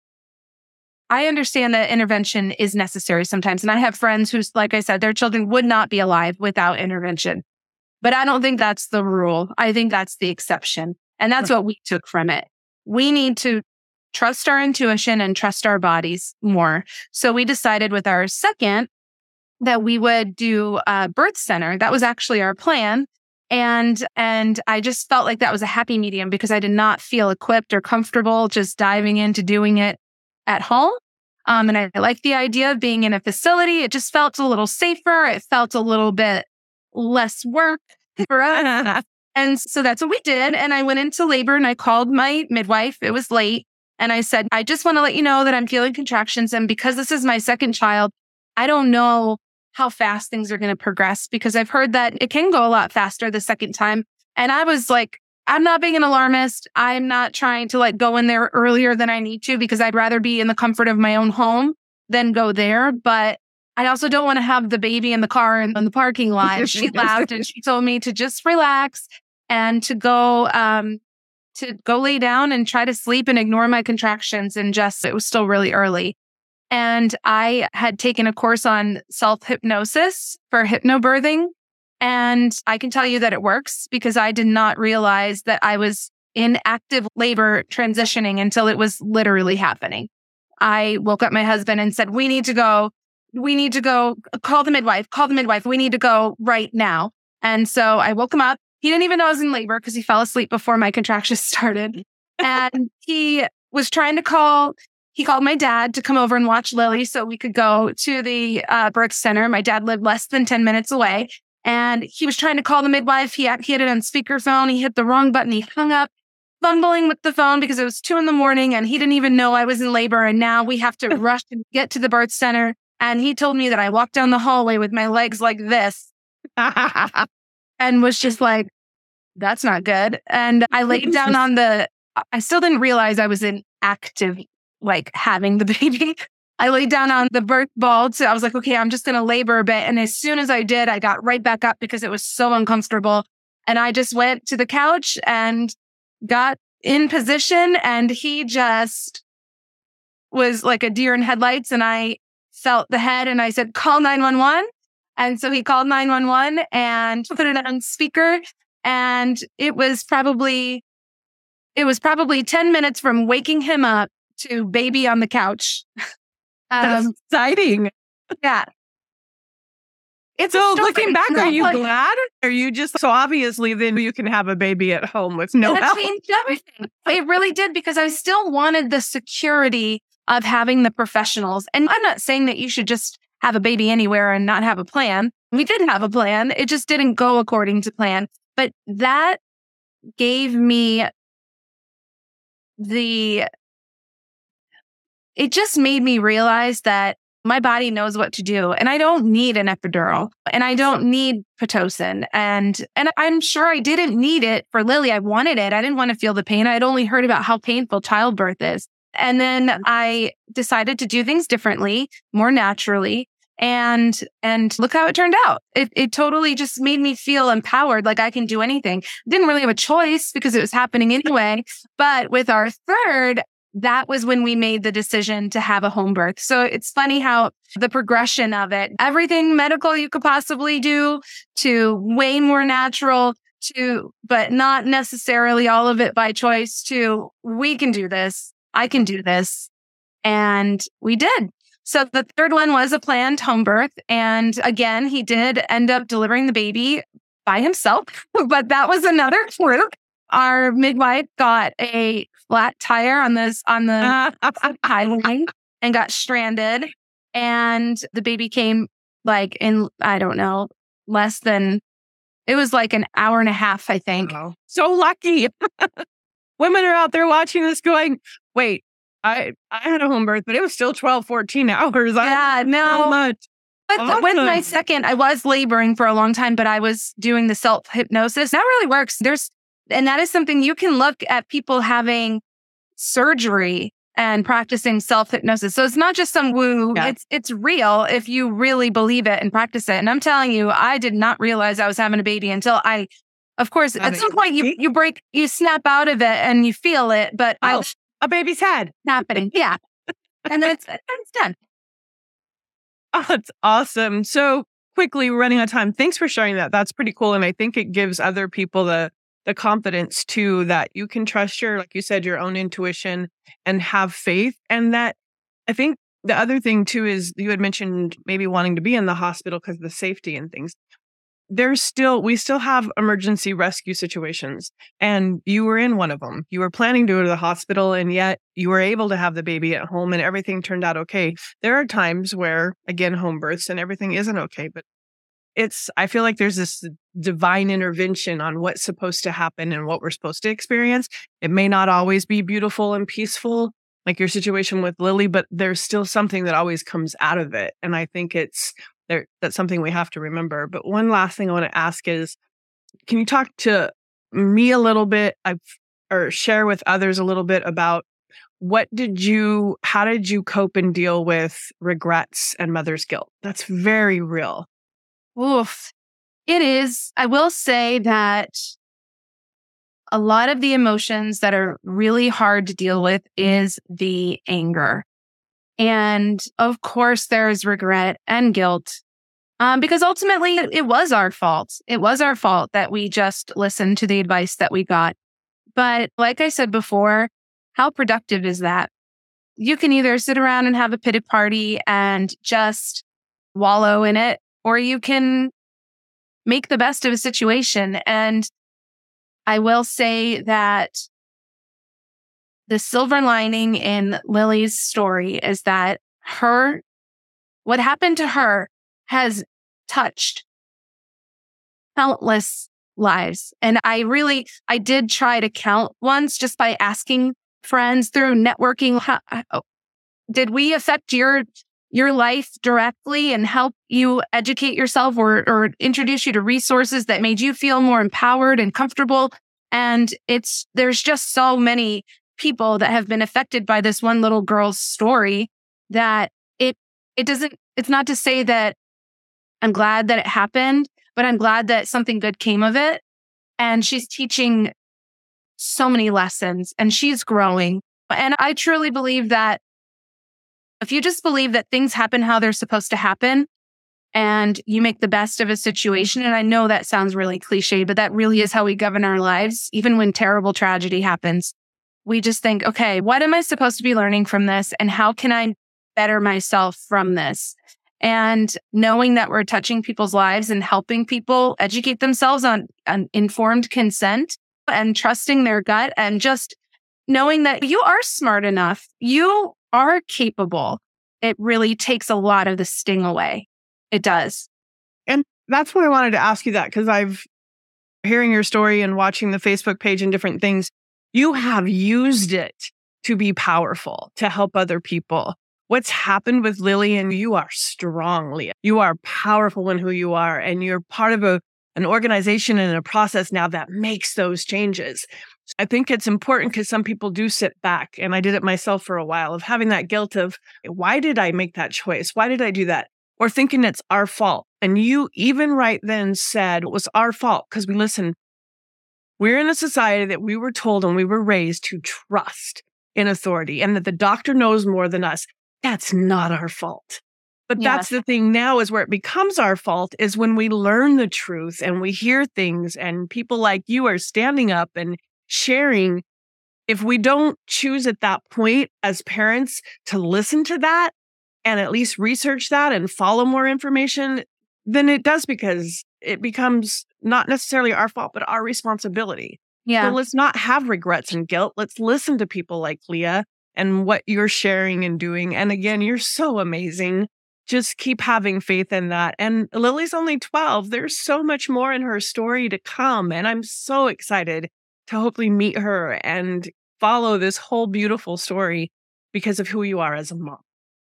I understand that intervention is necessary sometimes. And I have friends who's, like I said, their children would not be alive without intervention. But I don't think that's the rule. I think that's the exception. And that's what we took from it. We need to trust our intuition and trust our bodies more. So we decided with our second that we would do a birth center. That was actually our plan. And, and I just felt like that was a happy medium because I did not feel equipped or comfortable just diving into doing it at home. Um, and I like the idea of being in a facility. It just felt a little safer. It felt a little bit less work for us. And so that's what we did. And I went into labor and I called my midwife. It was late. And I said, I just want to let you know that I'm feeling contractions. And because this is my second child, I don't know how fast things are going to progress, because I've heard that it can go a lot faster the second time. And I was like, I'm not being an alarmist. I'm not trying to like go in there earlier than I need to, because I'd rather be in the comfort of my own home than go there. But I also don't want to have the baby in the car in, in the parking lot. She laughed and she told me to just relax and to go, um, to go lay down and try to sleep and ignore my contractions. And just, it was still really early. And I had taken a course on self-hypnosis for hypnobirthing. And I can tell you that it works, because I did not realize that I was in active labor transitioning until it was literally happening. I woke up my husband and said, we need to go. We need to go. Call the midwife. Call the midwife. We need to go right now. And so I woke him up. He didn't even know I was in labor because he fell asleep before my contractions started. And he was trying to call. He called my dad to come over and watch Lily so we could go to the uh, birth center. My dad lived less than ten minutes away. And he was trying to call the midwife. He had, he had it on speakerphone. He hit the wrong button. He hung up, fumbling with the phone because it was two in the morning and he didn't even know I was in labor. And now we have to rush to get to the birth center. And he told me that I walked down the hallway with my legs like this and was just like, that's not good. And I laid down on the, I still didn't realize I was in active, like having the baby. I laid down on the birth ball. So I was like, okay, I'm just going to labor a bit. And as soon as I did, I got right back up because it was so uncomfortable. And I just went to the couch and got in position. And he just was like a deer in headlights. And I felt the head and I said, call nine one one. And so he called nine one one and put it on speaker. And it was probably, it was probably ten minutes from waking him up to baby on the couch. That's um, exciting. Yeah. It's so looking back, are you like, glad? Are you just so obviously then you can have a baby at home with no help? It changed everything. It really did, because I still wanted the security of having the professionals. And I'm not saying that you should just have a baby anywhere and not have a plan. We did have a plan. It just didn't go according to plan. But that gave me the it just made me realize that my body knows what to do, and I don't need an epidural, and I don't need Pitocin. And, and I'm sure I didn't need it for Lily. I wanted it. I didn't want to feel the pain. I'd only heard about how painful childbirth is. And then I decided to do things differently, more naturally. And, and look how it turned out. It, it totally just made me feel empowered. Like I can do anything. Didn't really have a choice because it was happening anyway. But with our third, that was when we made the decision to have a home birth. So it's funny how the progression of it, everything medical you could possibly do to way more natural to, but not necessarily all of it by choice to, we can do this. I can do this. And we did. So the third one was a planned home birth. And again, he did end up delivering the baby by himself, but that was another fluke. Our midwife got a flat tire on this on the highway and got stranded. And the baby came like in, I don't know, less than, it was like an hour and a half, I think. Oh, so lucky. Women are out there watching this going, wait, I, I had a home birth, but it was still twelve, fourteen hours. Yeah, no. So much. With, awesome. with my second, I was laboring for a long time, but I was doing the self-hypnosis. That really works. There's, and that is something you can look at people having surgery and practicing self-hypnosis. So it's not just some woo. Yeah. It's it's real if you really believe it and practice it. And I'm telling you, I did not realize I was having a baby until I, of course, at some point you you break, you snap out of it and you feel it. But oh, I, a baby's head happening. Yeah. And then it's, it's done. Oh, that's awesome. So quickly, we're running out of time. Thanks for sharing that. That's pretty cool. And I think it gives other people the the confidence too, that you can trust your, like you said, your own intuition and have faith. And that I think the other thing too is you had mentioned maybe wanting to be in the hospital because of the safety and things. There's still, we still have emergency rescue situations, and you were in one of them. You were planning to go to the hospital, and yet you were able to have the baby at home and everything turned out okay. There are times where, again, home births and everything isn't okay, but it's, I feel like there's this divine intervention on what's supposed to happen and what we're supposed to experience. It may not always be beautiful and peaceful, like your situation with Lily, but there's still something that always comes out of it. And I think it's there, that's something we have to remember. But one last thing I want to ask is, can you talk to me a little bit I've, or share with others a little bit about what did you, how did you cope and deal with regrets and mother's guilt? That's very real. Oof. It is. I will say that a lot of the emotions that are really hard to deal with is the anger. And of course, there's regret and guilt. Um, because ultimately, it was our fault. It was our fault that we just listened to the advice that we got. But like I said before, how productive is that? You can either sit around and have a pity party and just wallow in it, or you can make the best of a situation. And I will say that the silver lining in Lily's story is that her, what happened to her has touched countless lives. And I really, I did try to count once just by asking friends through networking, how, did we affect your your life directly and help you educate yourself or, or introduce you to resources that made you feel more empowered and comfortable? And it's, there's just so many people that have been affected by this one little girl's story that it, it doesn't, it's not to say that I'm glad that it happened, but I'm glad that something good came of it. And she's teaching so many lessons and she's growing. And I truly believe that if you just believe that things happen how they're supposed to happen and you make the best of a situation, and I know that sounds really cliche, but that really is how we govern our lives. Even when terrible tragedy happens, we just think, okay, what am I supposed to be learning from this? And how can I better myself from this? And knowing that we're touching people's lives and helping people educate themselves on, on informed consent and trusting their gut and just knowing that you are smart enough, you are capable. It really takes a lot of the sting away. It does. And that's what I wanted to ask you that, because I've hearing your story and watching the Facebook page and different things, you have used it to be powerful, to help other people. What's happened with Lily, and you are strong, Leah. You are powerful in who you are, and you're part of a an organization and a process now that makes those changes. I think it's important because some people do sit back, and I did it myself for a while, of having that guilt of, why did I make that choice? Why did I do that? Or thinking it's our fault. And you even right then said it was our fault because we listen. We're in a society that we were told and we were raised to trust in authority and that the doctor knows more than us. That's not our fault. But Yeah. that's the thing now, is where it becomes our fault is when we learn the truth and we hear things and people like you are standing up and sharing. If we don't choose at that point as parents to listen to that and at least research that and follow more information, then it does, because it becomes not necessarily our fault, but our responsibility. Yeah. So let's not have regrets and guilt. Let's listen to people like Leah and what you're sharing and doing. And again, you're so amazing. Just keep having faith in that. And Lily's only twelve. There's so much more in her story to come. And I'm so excited to hopefully meet her and follow this whole beautiful story because of who you are as a mom.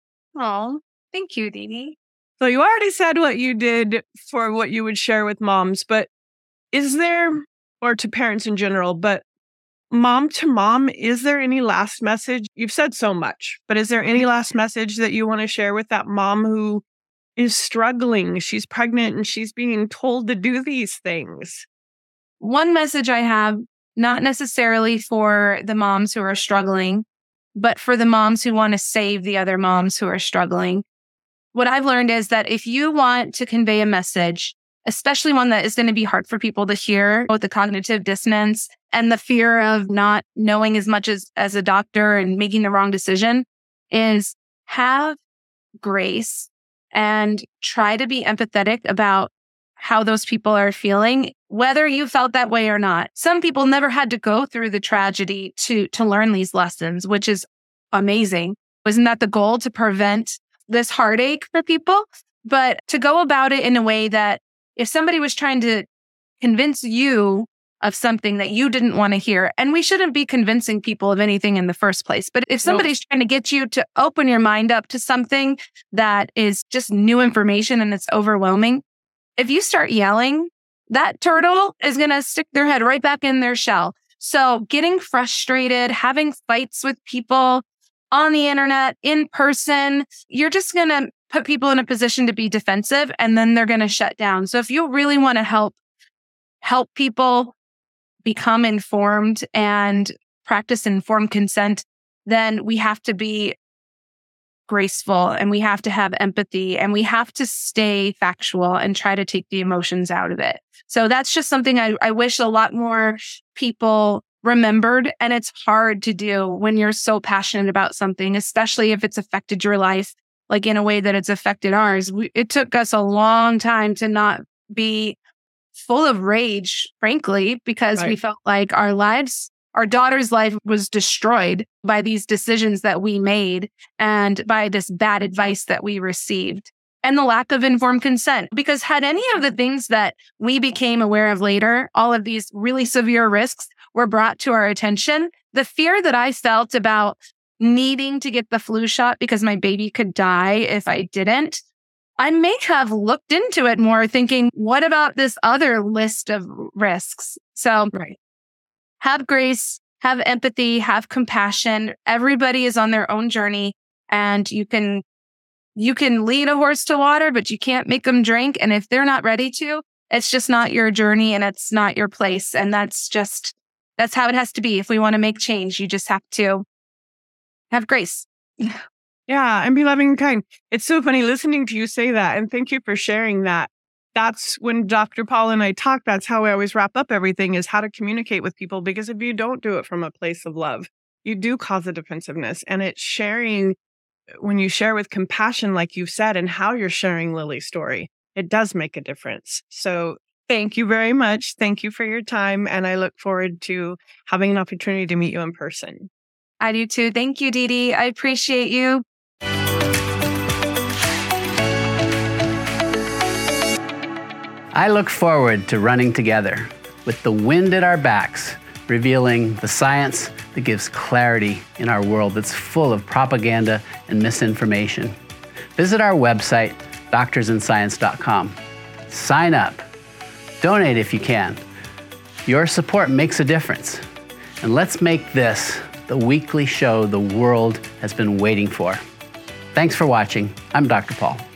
Oh, thank you, Dee. So you already said what you did for what you would share with moms, but is there, or to parents in general, but mom to mom, is there any last message? You've said so much, but is there any last message that you want to share with that mom who is struggling? She's pregnant and she's being told to do these things. One message I have, not necessarily for the moms who are struggling, but for the moms who want to save the other moms who are struggling. What I've learned is that if you want to convey a message, especially one that is going to be hard for people to hear, with the cognitive dissonance and the fear of not knowing as much as, as a doctor and making the wrong decision, is have grace and try to be empathetic about how those people are feeling, whether you felt that way or not. Some people never had to go through the tragedy to, to learn these lessons, which is amazing. Wasn't that the goal, to prevent this heartache for people? But to go about it in a way that if somebody was trying to convince you of something that you didn't want to hear. And we shouldn't be convincing people of anything in the first place. But if somebody's trying to get you to open your mind up to something that is just new information and it's overwhelming, if you start yelling, that turtle is going to stick their head right back in their shell. So getting frustrated, having fights with people on the internet, in person, you're just going to put people in a position to be defensive, and then they're going to shut down. So if you really want to help, help people become informed and practice informed consent, then we have to be graceful and we have to have empathy and we have to stay factual and try to take the emotions out of it. So that's just something I, I wish a lot more people remembered. And it's hard to do when you're so passionate about something, especially if it's affected your life, like in a way that it's affected ours. We, it took us a long time to not be full of rage, frankly, because right. we felt like our lives, our daughter's life was destroyed by these decisions that we made and by this bad advice that we received and the lack of informed consent. Because had any of the things that we became aware of later, all of these really severe risks were brought to our attention, the fear that I felt about needing to get the flu shot because my baby could die if I didn't, I may have looked into it more thinking, what about this other list of risks? So right. have grace, have empathy, have compassion. Everybody is on their own journey, and you can you can lead a horse to water, but you can't make them drink. And if they're not ready to, it's just not your journey and it's not your place. And that's just, that's how it has to be. If we want to make change, you just have to have grace. Yeah, and be loving and kind. It's so funny listening to you say that. And thank you for sharing that. That's when Doctor Paul and I talk, that's how I always wrap up everything, is how to communicate with people. Because if you don't do it from a place of love, you do cause a defensiveness. And it's sharing, when you share with compassion, like you've said, and how you're sharing Lily's story, it does make a difference. So thank you very much. Thank you for your time. And I look forward to having an opportunity to meet you in person. I do too. Thank you, Dee Dee. I appreciate you. I look forward to running together with the wind at our backs, revealing the science that gives clarity in our world that's full of propaganda and misinformation. Visit our website, doctors in science dot com. Sign up. Donate if you can. Your support makes a difference. And let's make this the weekly show the world has been waiting for. Thanks for watching. I'm Doctor Paul.